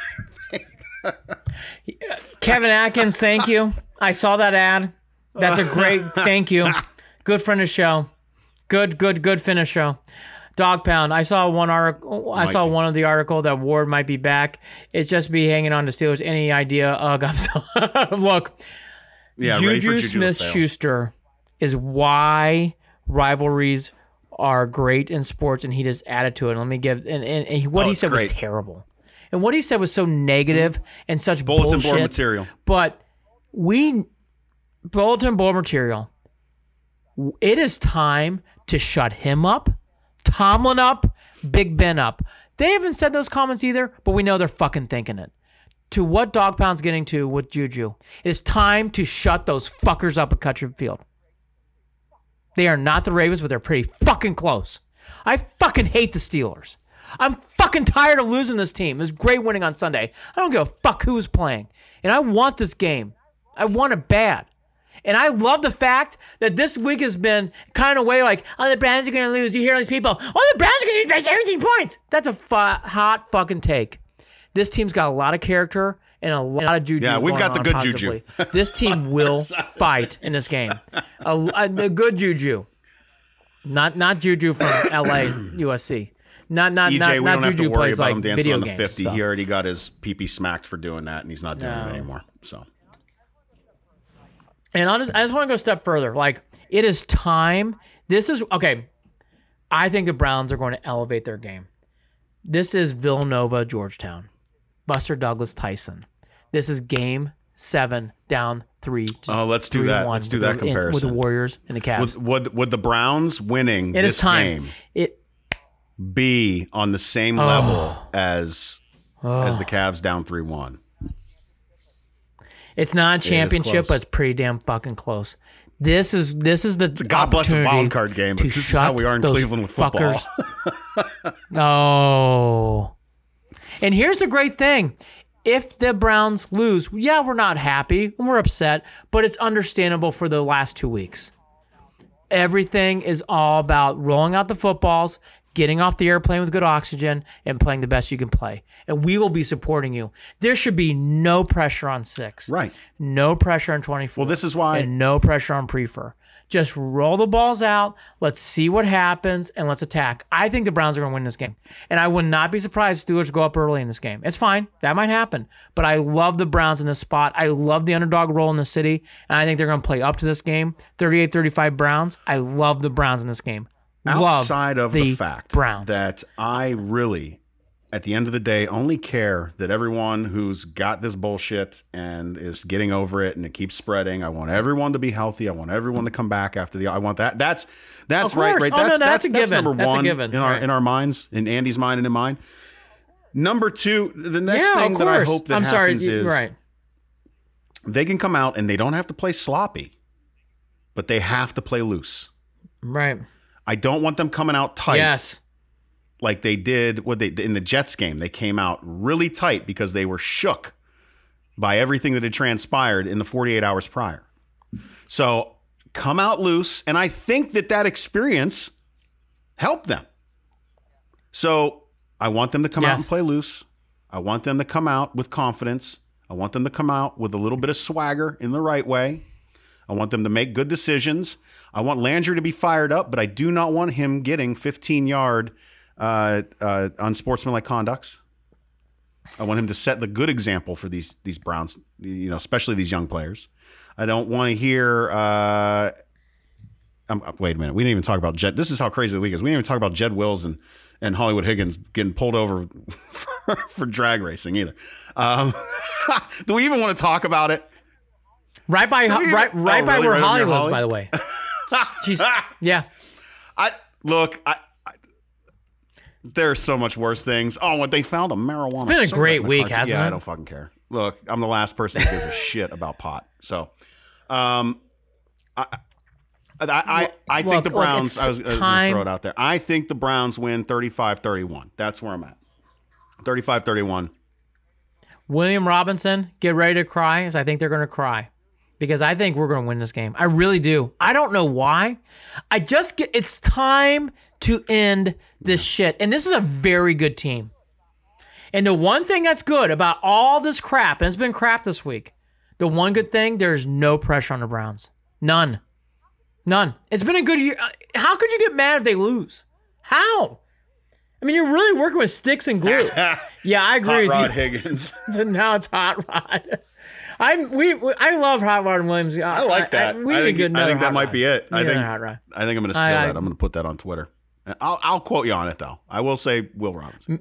Kevin Atkins, thank you. I saw that ad. That's a great thank you. Good friend of the show. Good finish show. Dog Pound. I saw one article. I saw one of the article that Ward might be back. It's just be hanging on to Steelers. Any idea? Look. Yeah, Juju Smith-Schuster is why rivalries are great in sports, and he just added to it. Let me give what he said was terrible. And what he said was so negative and such bulletin bullshit. board material. But bulletin board material. It is time to shut him up, Tomlin up, Big Ben up. They haven't said those comments either, but we know they're fucking thinking it. To what Dog Pound's getting to with Juju, it's time to shut those fuckers up at Cutcher Field. They are not the Ravens, but they're pretty fucking close. I fucking hate the Steelers. I'm fucking tired of losing this team. It was great winning on Sunday. I don't give a fuck who was playing. And I want this game. I want it bad. And I love the fact that this week has been kind of way like, the Browns are going to lose. You hear all these people, the Browns are going to lose by 17 points. That's a hot fucking take. This team's got a lot of character and a lot of juju. Yeah, we've got the good positively. juju. This team will fight in this game. The good juju. Not juju from LA, USC. Not EJ, we don't have to Juju worry plays about like him dancing video on the games 50. stuff. He already got his pee-pee smacked for doing that, and he's not doing it anymore. So, and I just want to go a step further. Like, it is time. This is okay. I think the Browns are going to elevate their game. This is Villanova, Georgetown, Buster Douglas, Tyson. This is Game 7, down 3. Let's do that. Let's do that comparison with the Warriors and the Cavs. Would the Browns winning this game be on the same level as the Cavs down 3-1? It's not a championship, but it's pretty damn fucking close. This is the God bless a wild card game, but this is how we are in Cleveland with football. And here's the great thing. If the Browns lose, we're not happy and we're upset, but it's understandable for the last 2 weeks. Everything is all about rolling out the footballs, getting off the airplane with good oxygen, and playing the best you can play. And we will be supporting you. There should be no pressure on 6. Right. No pressure on 24. Well, this is why. And no pressure on Prefer. Just roll the balls out. Let's see what happens, and let's attack. I think the Browns are going to win this game. And I would not be surprised if Steelers go up early in this game. It's fine. That might happen. But I love the Browns in this spot. I love the underdog role in the city, and I think they're going to play up to this game. 38-35 Browns. I love the Browns in this game. Outside of the fact Browns. that I really, at the end of the day, only care that everyone who's got this bullshit and is getting over it and it keeps spreading. I want everyone to be healthy. I want everyone to come back after I want that. That's right. That's a given. Number that's one a given. in our minds, in Andy's mind and in mine. Number two, the next thing that I hope that happens is right. they can come out and they don't have to play sloppy, but they have to play loose. Right. I don't want them coming out tight. Yes. Like they did in the Jets game. They came out really tight because they were shook by everything that had transpired in the 48 hours prior. So come out loose, and I think that experience helped them. So I want them to come out and play loose. I want them to come out with confidence. I want them to come out with a little bit of swagger in the right way. I want them to make good decisions. I want Landry to be fired up, but I do not want him getting 15-yard unsportsmanlike conducts. I want him to set the good example for these Browns, especially these young players. I don't want to hear. Wait a minute. We didn't even talk about Jed. This is how crazy the week is. We didn't even talk about Jed Wills and Hollywood Higgins getting pulled over for drag racing either. Do we even want to talk about it? Right by where Holly was, by the way. Jeez. Yeah. There's so much worse things. Oh, what they found a marijuana. It's been a great week, hasn't it? Yeah, I don't fucking care. Look, I'm the last person that gives a shit about pot. So, I think the Browns. I was going to throw it out there. I think the Browns win 35-31. That's where I'm at. 35-31. William Robinson, get ready to cry, as I think they're going to cry. Because I think we're going to win this game. I really do. I don't know why. It's time to end this shit. And this is a very good team. And the one thing that's good about all this crap, and it's been crap this week, the one good thing, there's no pressure on the Browns. None. It's been a good year. How could you get mad if they lose? How? I mean, you're really working with sticks and glue. Yeah, I agree Hot with Rod Higgins. Now it's Hot Rod. I love Hot Rod and Williams. I like that. I think that might be it. I think I'm going to steal that. I'm going to put that on Twitter. I'll quote you on it though. I will say Will Robinson.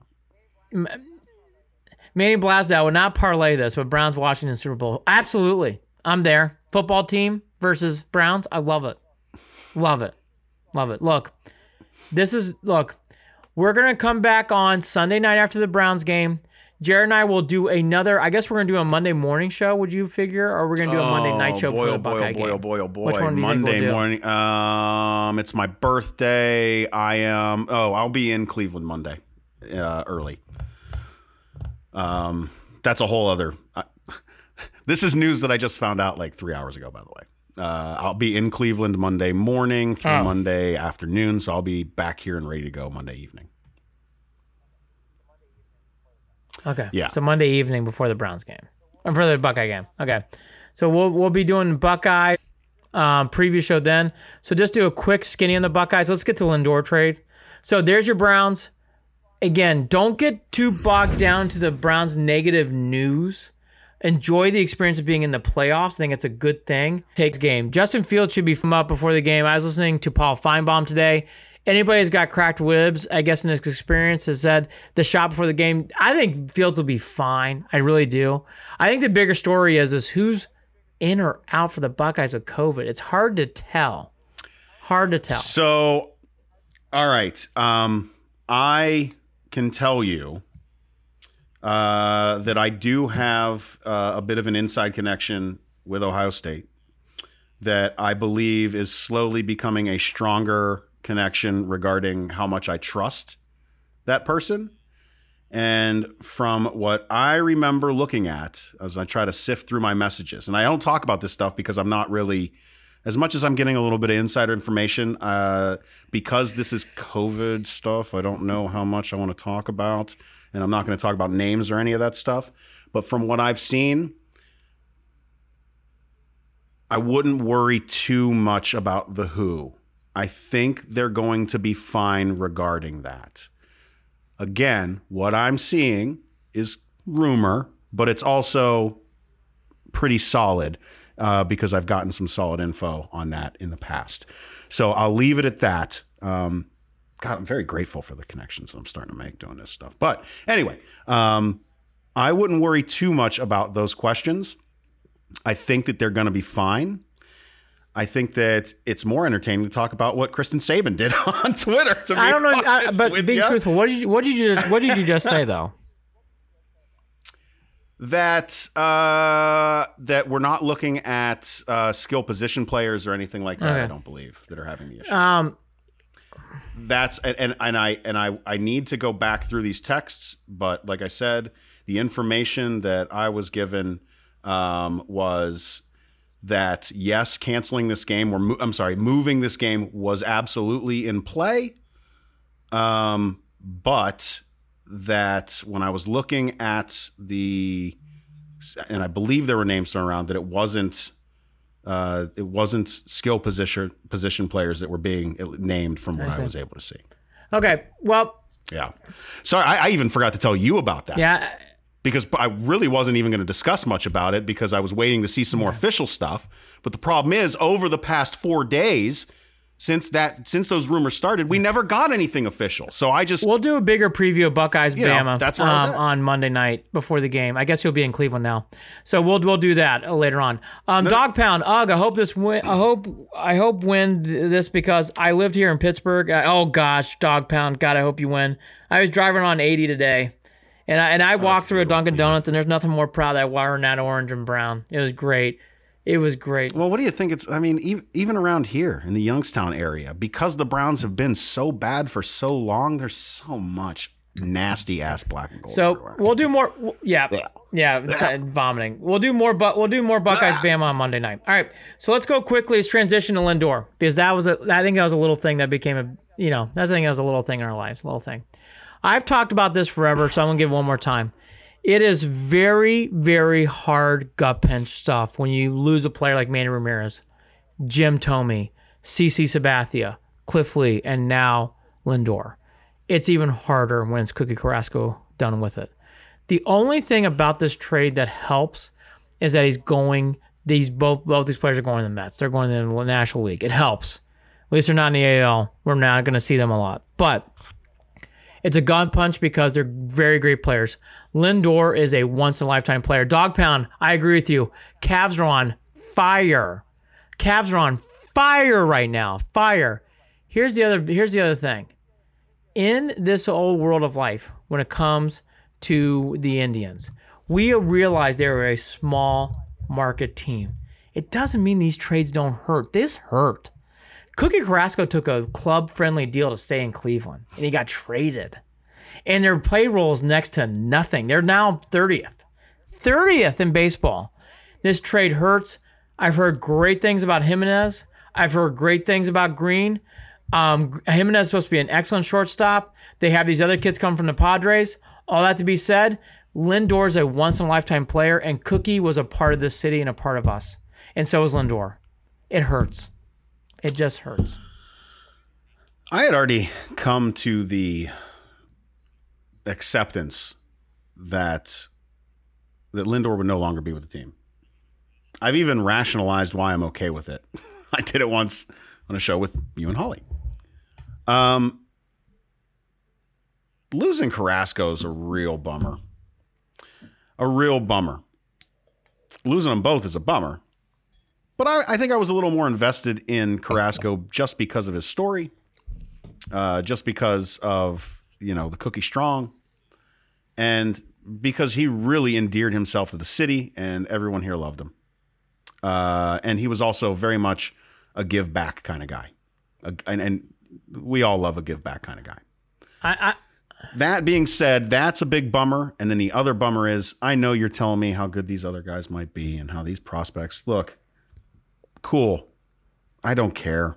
Manny Blasdell would not parlay this, but Browns Washington Super Bowl. Absolutely, I'm there. Football team versus Browns. I love it. Love it. Look, we're gonna come back on Sunday night after the Browns game. Jared and I will do another. I guess we're gonna do a Monday morning show. Would you figure, or we're gonna do a Monday night show for the Buckeye game? Oh boy! Which one do you think we'll do? Monday morning. It's my birthday. I'll be in Cleveland Monday, early. That's a whole other. This is news that I just found out like 3 hours ago. By the way, I'll be in Cleveland Monday morning through Monday afternoon, so I'll be back here and ready to go Monday evening. Okay. Yeah. So Monday evening before the Browns game, or for the Buckeye game. Okay. So we'll be doing Buckeye preview show then. So just do a quick skinny on the Buckeyes. Let's get to Lindor trade. So there's your Browns. Again, don't get too bogged down to the Browns' negative news. Enjoy the experience of being in the playoffs. I think it's a good thing. Takes game. Justin Fields should be from up before the game. I was listening to Paul Feinbaum today. Anybody who's got cracked ribs, I guess in his experience, has said the shot before the game. I think Fields will be fine. I really do. I think the bigger story is who's in or out for the Buckeyes with COVID. It's hard to tell. So, all right. I can tell you that I do have a bit of an inside connection with Ohio State that I believe is slowly becoming a stronger connection regarding how much I trust that person. And from what I remember looking at as I try to sift through my messages, and I don't talk about this stuff because I'm not really, as much as I'm getting a little bit of insider information, because this is COVID stuff, I don't know how much I want to talk about, and I'm not going to talk about names or any of that stuff. But from what I've seen, I wouldn't worry too much about the who. I think they're going to be fine regarding that. Again, what I'm seeing is rumor, but it's also pretty solid because I've gotten some solid info on that in the past. So I'll leave it at that. God, I'm very grateful for the connections I'm starting to make doing this stuff. But anyway, I wouldn't worry too much about those questions. I think that they're going to be fine. I think that it's more entertaining to talk about what Kristen Saban did on Twitter. To be I don't know, honest but with being you. truthful, what did you just say though? that we're not looking at skill position players or anything like that. Okay. I don't believe that are having the issues. That's and I need to go back through these texts, but like I said, the information that I was given was that yes, canceling this game moving this game was absolutely in play, but that when I was looking at and I believe there were names thrown around, that it wasn't skill position players that were being named from what I was able to see. Okay, well, yeah. Sorry, I even forgot to tell you about that. yeah. Because I really wasn't even going to discuss much about it because I was waiting to see some more official stuff. But the problem is, over the past 4 days, since those rumors started, we never got anything official. So We'll do a bigger preview of Buckeyes Bama that's where I was at. on Monday night before the game. I guess you'll be in Cleveland now, so we'll do that later on. Dog Pound, Ugh, I hope this win. I hope win this because I lived here in Pittsburgh. Oh gosh, Dog Pound, God, I hope you win. I was driving on 80 today, and I walked through a Dunkin' Donuts, and there's nothing more proud than wearing that orange and brown. It was great. It was great. Well, what do you think? Even around here in the Youngstown area, because the Browns have been so bad for so long, there's so much nasty ass black and gold. So everywhere. we'll do more. Yeah, it's vomiting. We'll do more Buckeyes Bama on Monday night. All right, so let's go quickly. Let's transition to Lindor because I think that was a little thing that became that was a little thing in our lives, a little thing. I've talked about this forever, so I'm gonna give it one more time. It is very, very hard gut pinch stuff when you lose a player like Manny Ramirez, Jim Thome, CeCe Sabathia, Cliff Lee, and now Lindor. It's even harder when it's Cookie Carrasco done with it. The only thing about this trade that helps is that both these players are going to the Mets. They're going to the National League. It helps. At least they're not in the AL. We're not going to see them a lot. But it's a gut punch because they're very great players. Lindor is a once-in-a-lifetime player. Dog Pound, I agree with you. Cavs are on fire. Cavs are on fire right now. Fire. Here's the other thing. In this old world of life, when it comes to the Indians, we realize they're a small market team. It doesn't mean these trades don't hurt. This hurt. Cookie Carrasco took a club-friendly deal to stay in Cleveland, and he got traded. And their payroll is next to nothing. They're now 30th. 30th in baseball. This trade hurts. I've heard great things about Jimenez. I've heard great things about Green. Jimenez is supposed to be an excellent shortstop. They have these other kids come from the Padres. All that to be said, Lindor's a once-in-a-lifetime player, and Cookie was a part of this city and a part of us. And so is Lindor. It hurts. It just hurts. I had already come to the acceptance that Lindor would no longer be with the team. I've even rationalized why I'm okay with it. I did it once on a show with you and Holly. Losing Carrasco is a real bummer. A real bummer. Losing them both is a bummer. But I think I was a little more invested in Carrasco just because of his story, just because of, the Cookie Strong, and because he really endeared himself to the city and everyone here loved him. And he was also very much a give back kind of guy. And we all love a give back kind of guy. That being said, that's a big bummer. And then the other bummer is I know you're telling me how good these other guys might be and how these prospects look. Cool. I don't care.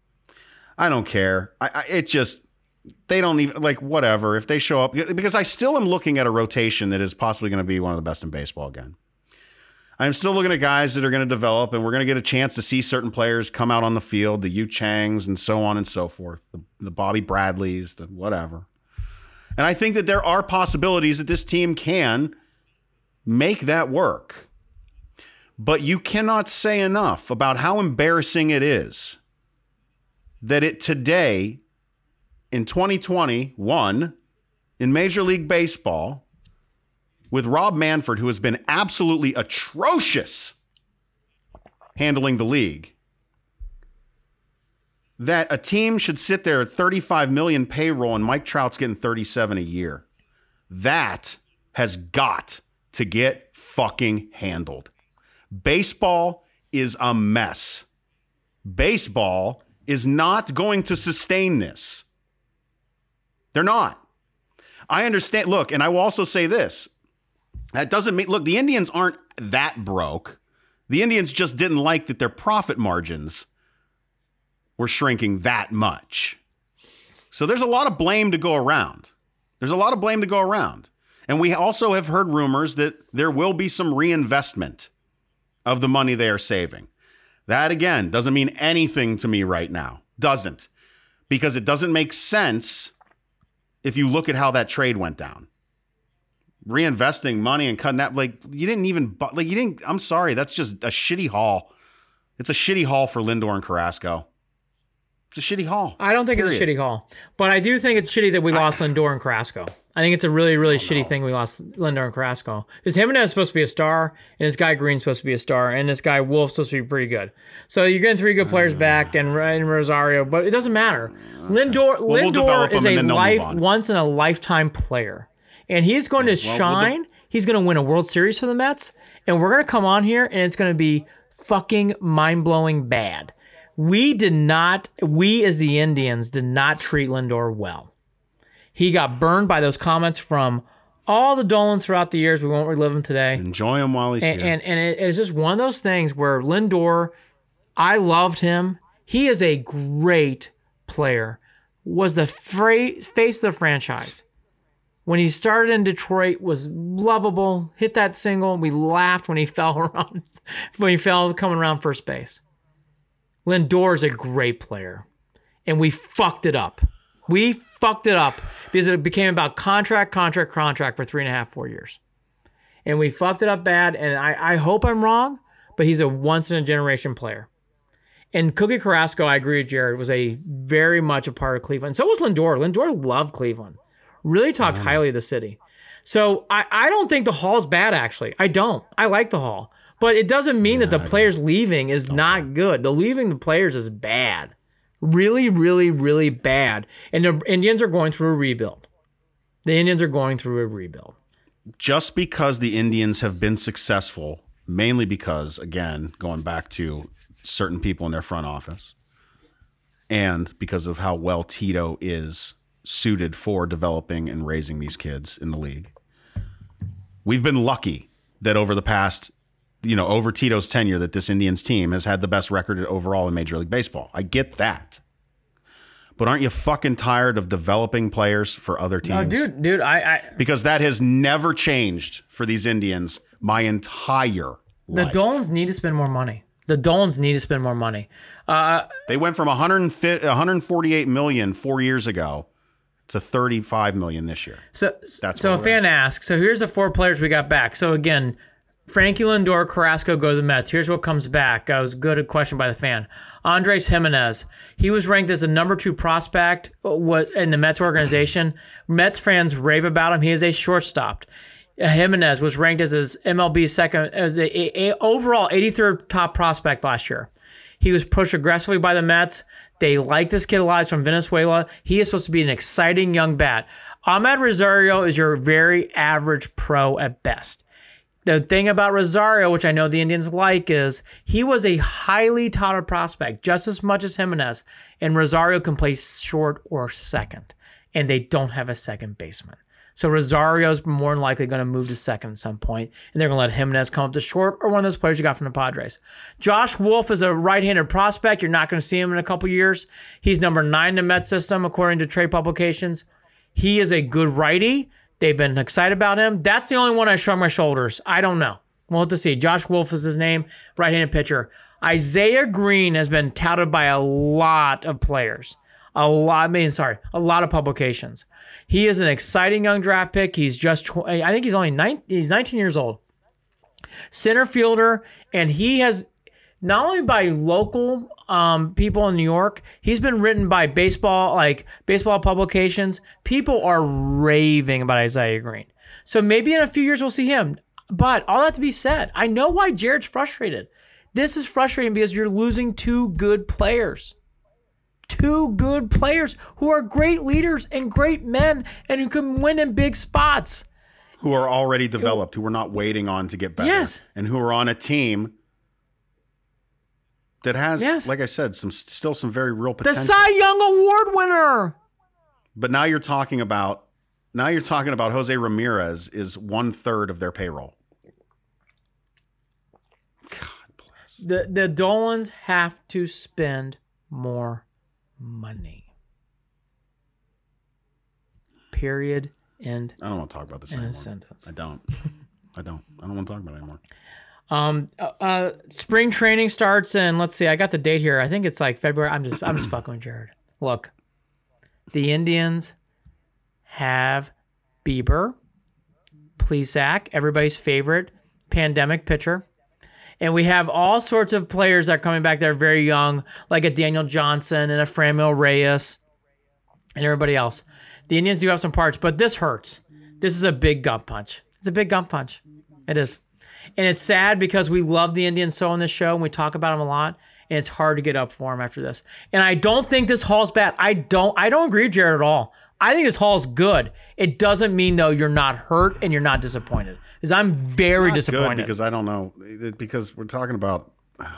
They don't even, whatever. If they show up, because I still am looking at a rotation that is possibly going to be one of the best in baseball again. I'm still looking at guys that are going to develop, and we're going to get a chance to see certain players come out on the field, the Yu Changs and so on and so forth, the Bobby Bradleys, the whatever. And I think that there are possibilities that this team can make that work. But you cannot say enough about how embarrassing it is that today, in 2021, in Major League Baseball, with Rob Manfred, who has been absolutely atrocious handling the league, that a team should sit there at $35 million payroll and Mike Trout's getting $37 a year. That has got to get fucking handled. Baseball is a mess. Baseball is not going to sustain this. They're not. I understand. Look, and I will also say this. That doesn't mean, look, the Indians aren't that broke. The Indians just didn't like that their profit margins were shrinking that much. So there's a lot of blame to go around. And we also have heard rumors that there will be some reinvestment of the money they are saving. That, again, doesn't mean anything to me right now. Doesn't. Because it doesn't make sense if you look at how that trade went down. Reinvesting money and cutting that, I'm sorry, that's just a shitty haul. It's a shitty haul for Lindor and Carrasco. It's a shitty haul. I don't think it's a shitty haul, but I do think it's shitty that we lost Lindor and Carrasco. I think it's a really, really shitty thing we lost Lindor and Carrasco. Because Jimenez is supposed to be a star, and this guy Green's supposed to be a star, and this guy Wolf's supposed to be pretty good. So you're getting 3 good players back and Rosario, but it doesn't matter. Lindor is a once in a lifetime player. And he's going to shine. He's going to win a World Series for the Mets. And we're going to come on here and it's going to be fucking mind-blowing bad. We as the Indians did not treat Lindor well. He got burned by those comments from all the Dolans throughout the years. We won't relive them today. Enjoy him while he's here. And it's just one of those things where Lindor, I loved him. He is a great player. Was the face of the franchise. When he started in Detroit, was lovable. Hit that single. We laughed when he fell coming around first base. Lindor is a great player, and we fucked it up. We fucked it up because it became about contract for 3.5, 4 years, and we fucked it up bad. And I hope I'm wrong, but he's a once in a generation player. And Cookie Carrasco, I agree with Jared, was a very much a part of Cleveland. So was Lindor. Lindor loved Cleveland. Really talked highly of the city. So I don't think the Hall's bad, actually. I don't. I like the Hall. But it doesn't mean that the players leaving is not good. The leaving the players is bad. Really, really, really bad. And the Indians are going through a rebuild. Just because the Indians have been successful, mainly because, again, going back to certain people in their front office, and because of how well Tito is suited for developing and raising these kids in the league. We've been lucky that over the past, over Tito's tenure, that this Indians team has had the best record overall in Major League Baseball. I get that. But aren't you fucking tired of developing players for other teams? No, dude, because that has never changed for these Indians my entire life. The Dolans need to spend more money. They went from $148 million 4 years ago to $35 million this year. So a fan asks, so here's the 4 players we got back. So again, Frankie Lindor, Carrasco go to the Mets. Here's what comes back. That was a good question by the fan. Andres Jimenez. He was ranked as the number 2 prospect in the Mets organization. Mets fans rave about him. He is a shortstop. Jimenez was ranked as his MLB second, as a overall 83rd top prospect last year. He was pushed aggressively by the Mets. They like this kid a lot. He's from Venezuela. He is supposed to be an exciting young bat. Ahmed Rosario is your very average pro at best. The thing about Rosario, which I know the Indians like, is he was a highly touted prospect, just as much as Jimenez. And Rosario can play short or second. And they don't have a second baseman. So Rosario's more than likely going to move to second at some point, and they're going to let Jimenez come up to short, or one of those players you got from the Padres. Josh Wolf is a right-handed prospect. You're not going to see him in a couple years. He's number 9 in the Mets system, according to trade publications. He is a good righty. They've been excited about him. That's the only one I shrug my shoulders. I don't know. We'll have to see. Josh Wolf is his name, right-handed pitcher. Isaiah Green has been touted by a lot of players. A lot of publications. He is an exciting young draft pick. He's I think he's only 19 years old. Center fielder, and he has, not only by local people in New York, he's been written by baseball publications. People are raving about Isaiah Green. So maybe in a few years we'll see him. But all that to be said, I know why Jared's frustrated. This is frustrating because you're losing 2 good players. 2 good players who are great leaders and great men and who can win in big spots. who are already developed, who we're not waiting on to get better, Yes. and who are on a team that has, Yes. like I said, still some very real The potential. Cy Young Award winner. But now you're talking about Jose Ramirez is 1/3 of their payroll. God bless. The Dolans have to spend more money. Period. End. I don't want to talk about this In a anymore. sentence. I don't want to talk about it anymore. Spring training starts in, let's see, I got the date here. I think it's like February. I'm just fucking with Jared. Look, the Indians have Bieber, Plesac, everybody's favorite pandemic pitcher. And we have all sorts of players that are coming back that are very young, like a Daniel Johnson and a Franmil Reyes and everybody else. The Indians do have some parts, but this hurts. This is a big gut punch. It's a big gut punch. It is. And it's sad because we love the Indians so on this show and we talk about them a lot, and it's hard to get up for them after this. And I don't think this haul's bad. I don't agree with Jared at all. I think this haul's good. It doesn't mean, though, you're not hurt and you're not disappointed. Because I'm very disappointed. Good because I don't know. Because we're talking about there's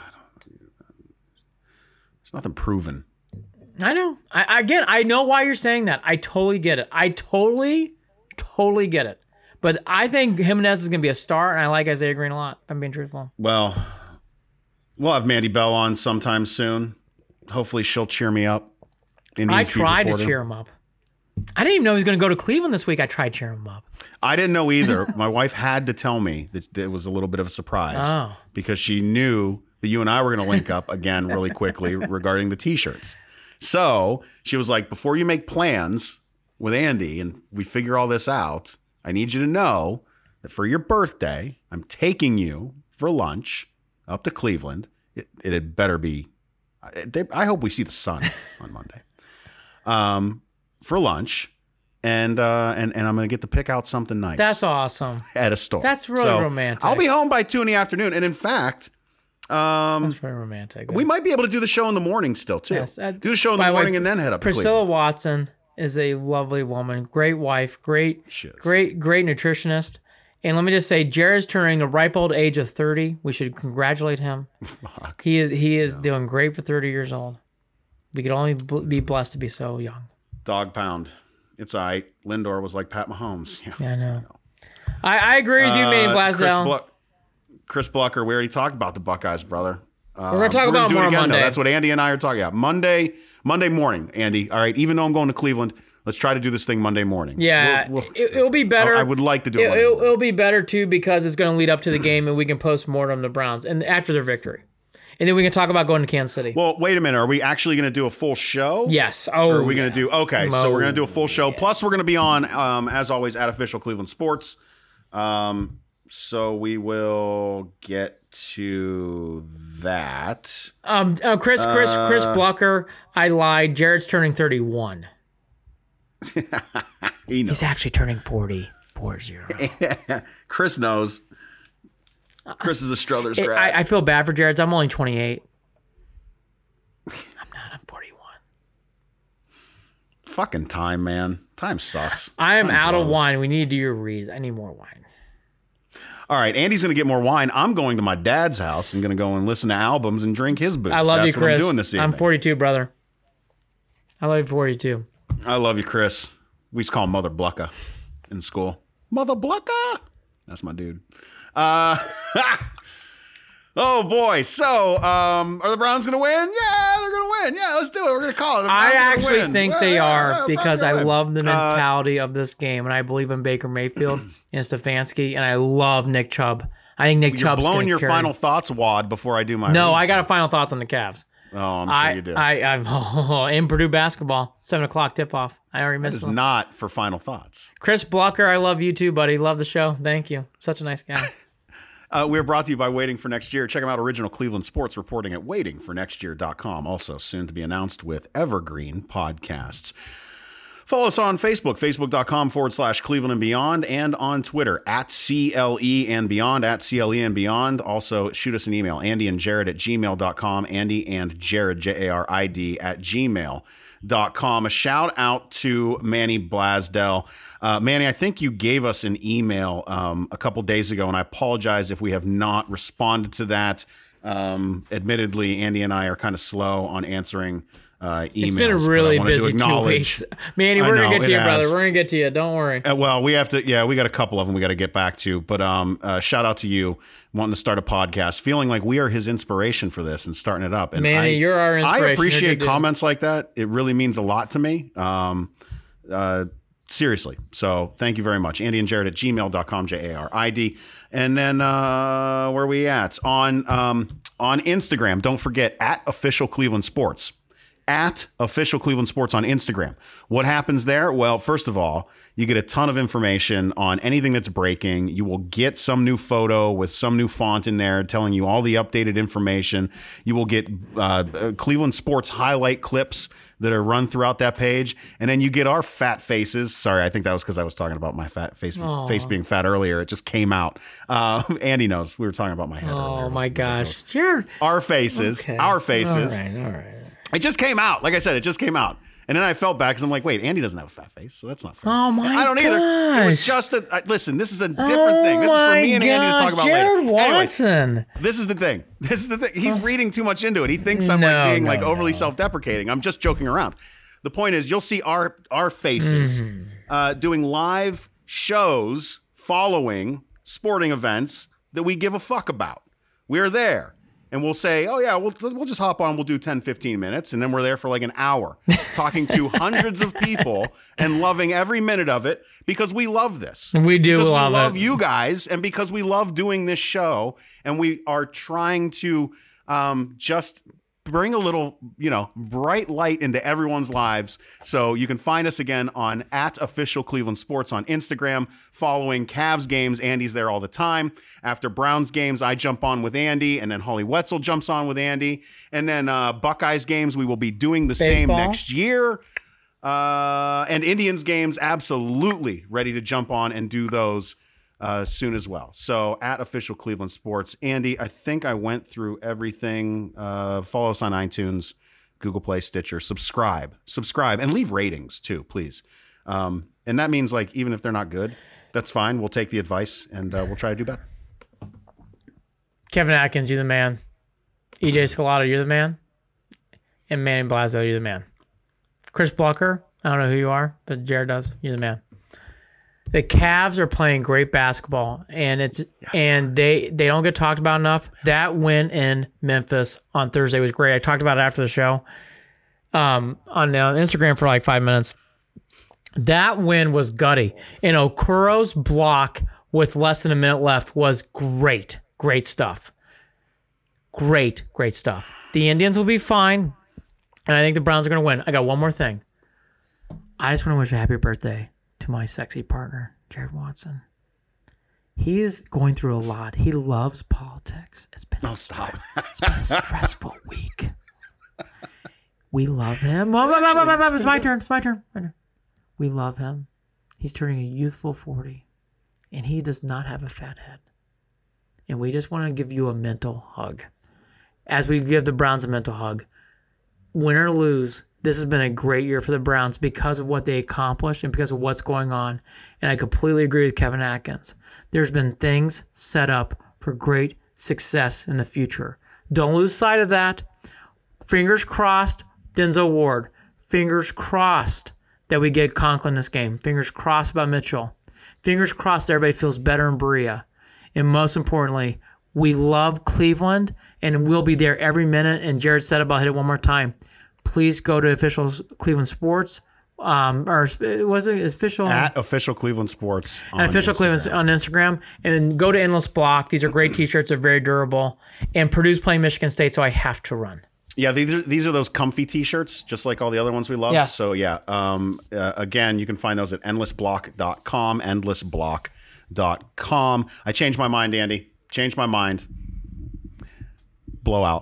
nothing proven. I know. I know why you're saying that. I totally get it. I totally get it. But I think Jimenez is going to be a star, and I like Isaiah Green a lot, if I'm being truthful. Well, we'll have Mandy Bell on sometime soon. Hopefully she'll cheer me up. I tried to cheer him up. I didn't even know he was going to go to Cleveland this week. I tried cheering him up. I didn't know either. My wife had to tell me that it was a little bit of a surprise because she knew that you and I were going to link up again really quickly regarding the T-shirts. So she was like, before you make plans with Andy and we figure all this out, I need you to know that for your birthday, I'm taking you for lunch up to Cleveland. It had better be. I hope we see the sun on Monday for lunch. And I'm going to get to pick out something nice. That's awesome. At a store. That's really romantic. I'll be home by 2 p.m. And in fact, that's very romantic. we might be able to do the show in the morning still, too. Yes, do the show in the morning and then head up to Priscilla Cleveland. Watson is a lovely woman. Great wife. Great nutritionist. And let me just say, Jared's turning the ripe old age of 30. We should congratulate him. Fuck. He is doing great for 30 years old. We could only be blessed to be so young. Dog pound. It's all right. Lindor was like Pat Mahomes. Yeah, I know. I agree with you, Manny Blasdell. Chris Blucker, we already talked about the Buckeyes, brother. We're going to talk about more on Monday. Though. That's what Andy and I are talking about. Monday morning, Andy. All right, even though I'm going to Cleveland, let's try to do this thing Monday morning. Yeah, it'll be better. I would like to do it. It'll be better, too, because it's going to lead up to the game, and we can post-mortem the Browns and after their victory. And then we can talk about going to Kansas City. Well, wait a minute. Are we actually going to do a full show? Yes. Or are we going to do... Okay, so we're going to do a full show. Plus, we're going to be on, as always, at Official Cleveland Sports. So we will get to that. Chris Blucker, I lied. Jared's turning 31. He knows. He's actually turning 40. Chris knows. Chris is a Struthers grad. I feel bad for Jared. I'm only 28. I'm not. I'm 41. Fucking time, man. Time sucks. I am Time out blows. of wine. We need to do your reads. I need more wine. All right, Andy's going to get more wine. I'm going to my dad's house and going to go and listen to albums and drink his booze. I love you, Chris. That's what I'm doing this evening. I'm 42, brother. I love you, 42. I love you, Chris. We used to call him Mother Blucka in school. Mother Blucka. That's my dude. Oh boy. So, are the Browns going to win? Yeah, they're going to win. Yeah, let's do it. We're going to call it. I actually think they are because I win. love the mentality of this game, and I believe in Baker Mayfield and Stefanski, and I love Nick Chubb. I think Nick Chubb's blowing your carry. final thoughts, Wad, before I do my No, reads. I got a final thoughts on the Cavs. Oh, I'm sure you do. I'm in Purdue basketball, 7:00 tip-off. I already missed This is them. not for final thoughts. Chris Blucker, I love you too, buddy. Love the show. Thank you. Such a nice guy. We're brought to you by Waiting for Next Year. Check them out, original Cleveland sports reporting at waitingfornextyear.com. Also soon to be announced with Evergreen Podcasts. Follow us on Facebook, facebook.com/Cleveland and Beyond, and on Twitter @CLE and Beyond, @CLE and Beyond. Also, shoot us an email, andyandjared@gmail.com, andyandjared, JARID, @gmail.com. A shout out to Manny Blasdell. Manny, I think you gave us an email a couple days ago, and I apologize if we have not responded to that. Admittedly, Andy and I are kind of slow on answering emails. It's been a really busy 2 weeks. Manny, we're going to get to you, brother. We're going to get to you. Don't worry. Well, we have to, we got a couple of them we got to get back to. But shout out to you wanting to start a podcast, feeling like we are his inspiration for this and starting it up. And Manny, you're our inspiration. I appreciate comments like that. It really means a lot to me. Seriously. So thank you very much. andyandjared@gmail.com, JARID. And then where are we at? On Instagram, don't forget, @OfficialClevelandSports. @OfficialClevelandSports on Instagram. What happens there? Well, first of all, you get a ton of information on anything that's breaking. You will get some new photo with some new font in there telling you all the updated information. You will get Cleveland sports highlight clips that are run throughout that page. And then you get our fat faces. Sorry, I think that was because I was talking about my fat face being fat earlier. It just came out. Andy knows we were talking about my head earlier. Oh, my gosh. Jared. Our faces. Okay. Our faces. All right. It just came out. Like I said, it just came out. And then I felt bad because I'm like, wait, Andy doesn't have a fat face, so that's not fair. Oh, my I don't either. It was just listen, this is a different thing. This is for me and Andy to talk about Jared later. Watson. Anyways, this is the thing. He's reading too much into it. He thinks I'm being overly self-deprecating. I'm just joking around. The point is, you'll see our faces doing live shows following sporting events that we give a fuck about. We're there. And we'll say, oh, yeah, we'll just hop on. We'll do 10, 15 minutes. And then we're there for like an hour talking to hundreds of people and loving every minute of it because we love this. We do because love it. We love you guys and because we love doing this show. And we are trying to just bring a little, bright light into everyone's lives. So you can find us again on @OfficialClevelandSports on Instagram, following Cavs games. Andy's there all the time. After Browns games, I jump on with Andy, and then Holly Wetzel jumps on with Andy. And then Buckeyes games, we will be doing the same next year. And Indians games, absolutely ready to jump on and do those soon as well. So @OfficialClevelandSports. Andy, I think I went through everything. Follow us on iTunes, Google Play, Stitcher. Subscribe, and leave ratings too, please. And that means like even if they're not good, that's fine. We'll take the advice and we'll try to do better. Kevin Atkins, you're the man. EJ Scalata, you're the man. And Manny Blasdell, you're the man. Chris Blucker, I don't know who you are, but Jared does. You're the man. The Cavs are playing great basketball, and they don't get talked about enough. That win in Memphis on Thursday was great. I talked about it after the show on Instagram for like 5 minutes. That win was gutty. And Okuro's block with less than a minute left was great. Great stuff. Great stuff. The Indians will be fine, and I think the Browns are going to win. I got one more thing. I just want to wish a happy birthday to my sexy partner, Jared Watson. He is going through a lot. He loves politics. It's been a stressful week. We love him. It's my turn. We love him. He's turning a youthful 40, and he does not have a fat head. And we just want to give you a mental hug. As we give the Browns a mental hug, win or lose, this has been a great year for the Browns because of what they accomplished and because of what's going on. And I completely agree with Kevin Atkins. There's been things set up for great success in the future. Don't lose sight of that. Fingers crossed, Denzel Ward. Fingers crossed that we get Conklin this game. Fingers crossed about Mitchell. Fingers crossed everybody feels better in Berea. And most importantly, we love Cleveland and we'll be there every minute. And Jared said about hit it one more time. Please go to Official Cleveland Sports, or was it official? Official Cleveland Sports. Official Cleveland on Instagram, and go to Endless Block. These are great T-shirts. They're very durable. And Purdue's playing Michigan State, so I have to run. Yeah, these are those comfy T-shirts, just like all the other ones we love. Yes. So yeah, again, you can find those at endlessblock.com. Endlessblock.com. I changed my mind, Andy. Changed my mind. Blowout.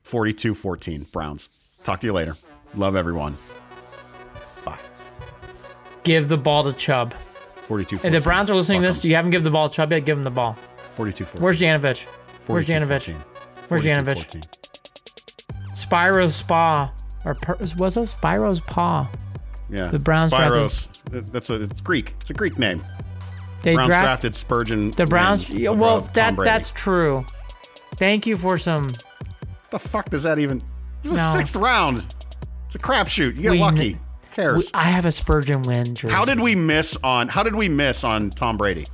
42-14 Browns. Talk to you later. Love everyone. Bye. give the ball to Chubb. 42-14. If the Browns are listening to this, Fuck 'em. you haven't given the ball to Chubb yet, give him the ball. 42-14. Where's Janovich? Where's Janovich? Where's Janovich? Spyro's Spa. Was it Spyro's Paw? Yeah. The Browns Spyros. It's Greek. It's a Greek name. They Browns drafted Spurgeon. The Browns. and Well, Tom Brady. that's true. Thank you for some. The fuck does that even? It was a No. 6th round. It's a crapshoot. You get We lucky. kn- Who cares? I have a Spurgeon win jersey. How did we miss on Tom Brady?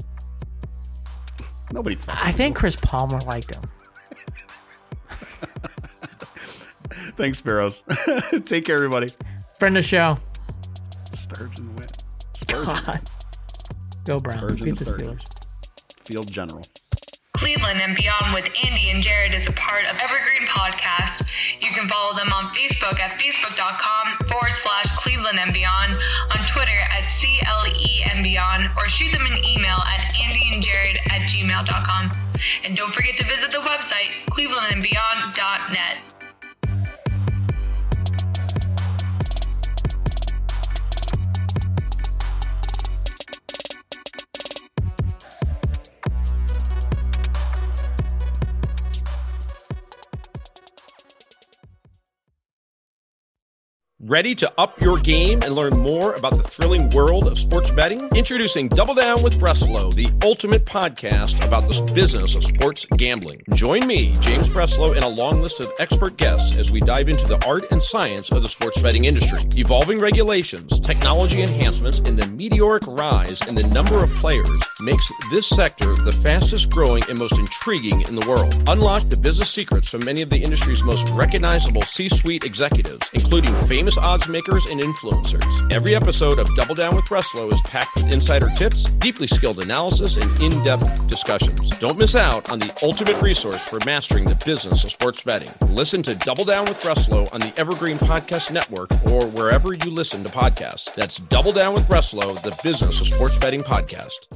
Nobody. I think Chris Palmer liked him. Thanks, Sparrows. Take care, everybody. Friend of the show. Sturgeon win. Spurgeon. Go Browns. Spurgeon Beat the Sturgeon. Steelers. Field General. Cleveland and Beyond with Andy and Jared is a part of Evergreen Podcast. You can follow them on Facebook at facebook.com/Cleveland and Beyond, on Twitter at CLE and Beyond, or shoot them an email at andyandjared@gmail.com. And don't forget to visit the website, clevelandandbeyond.net. Ready to up your game and learn more about the thrilling world of sports betting? Introducing Double Down with Breslow, the ultimate podcast about the business of sports gambling. Join me, James Breslow, and a long list of expert guests as we dive into the art and science of the sports betting industry. Evolving regulations, technology enhancements, and the meteoric rise in the number of players makes this sector the fastest growing and most intriguing in the world. Unlock the business secrets from many of the industry's most recognizable C-suite executives, including famous odds makers and influencers. Every episode of Double Down with Breslow is packed with insider tips, deeply skilled analysis, and in-depth discussions. Don't miss out on the ultimate resource for mastering the business of sports betting. Listen to Double Down with Breslow on the Evergreen Podcast Network or wherever you listen to podcasts. That's Double Down with Breslow, the business of sports betting podcast.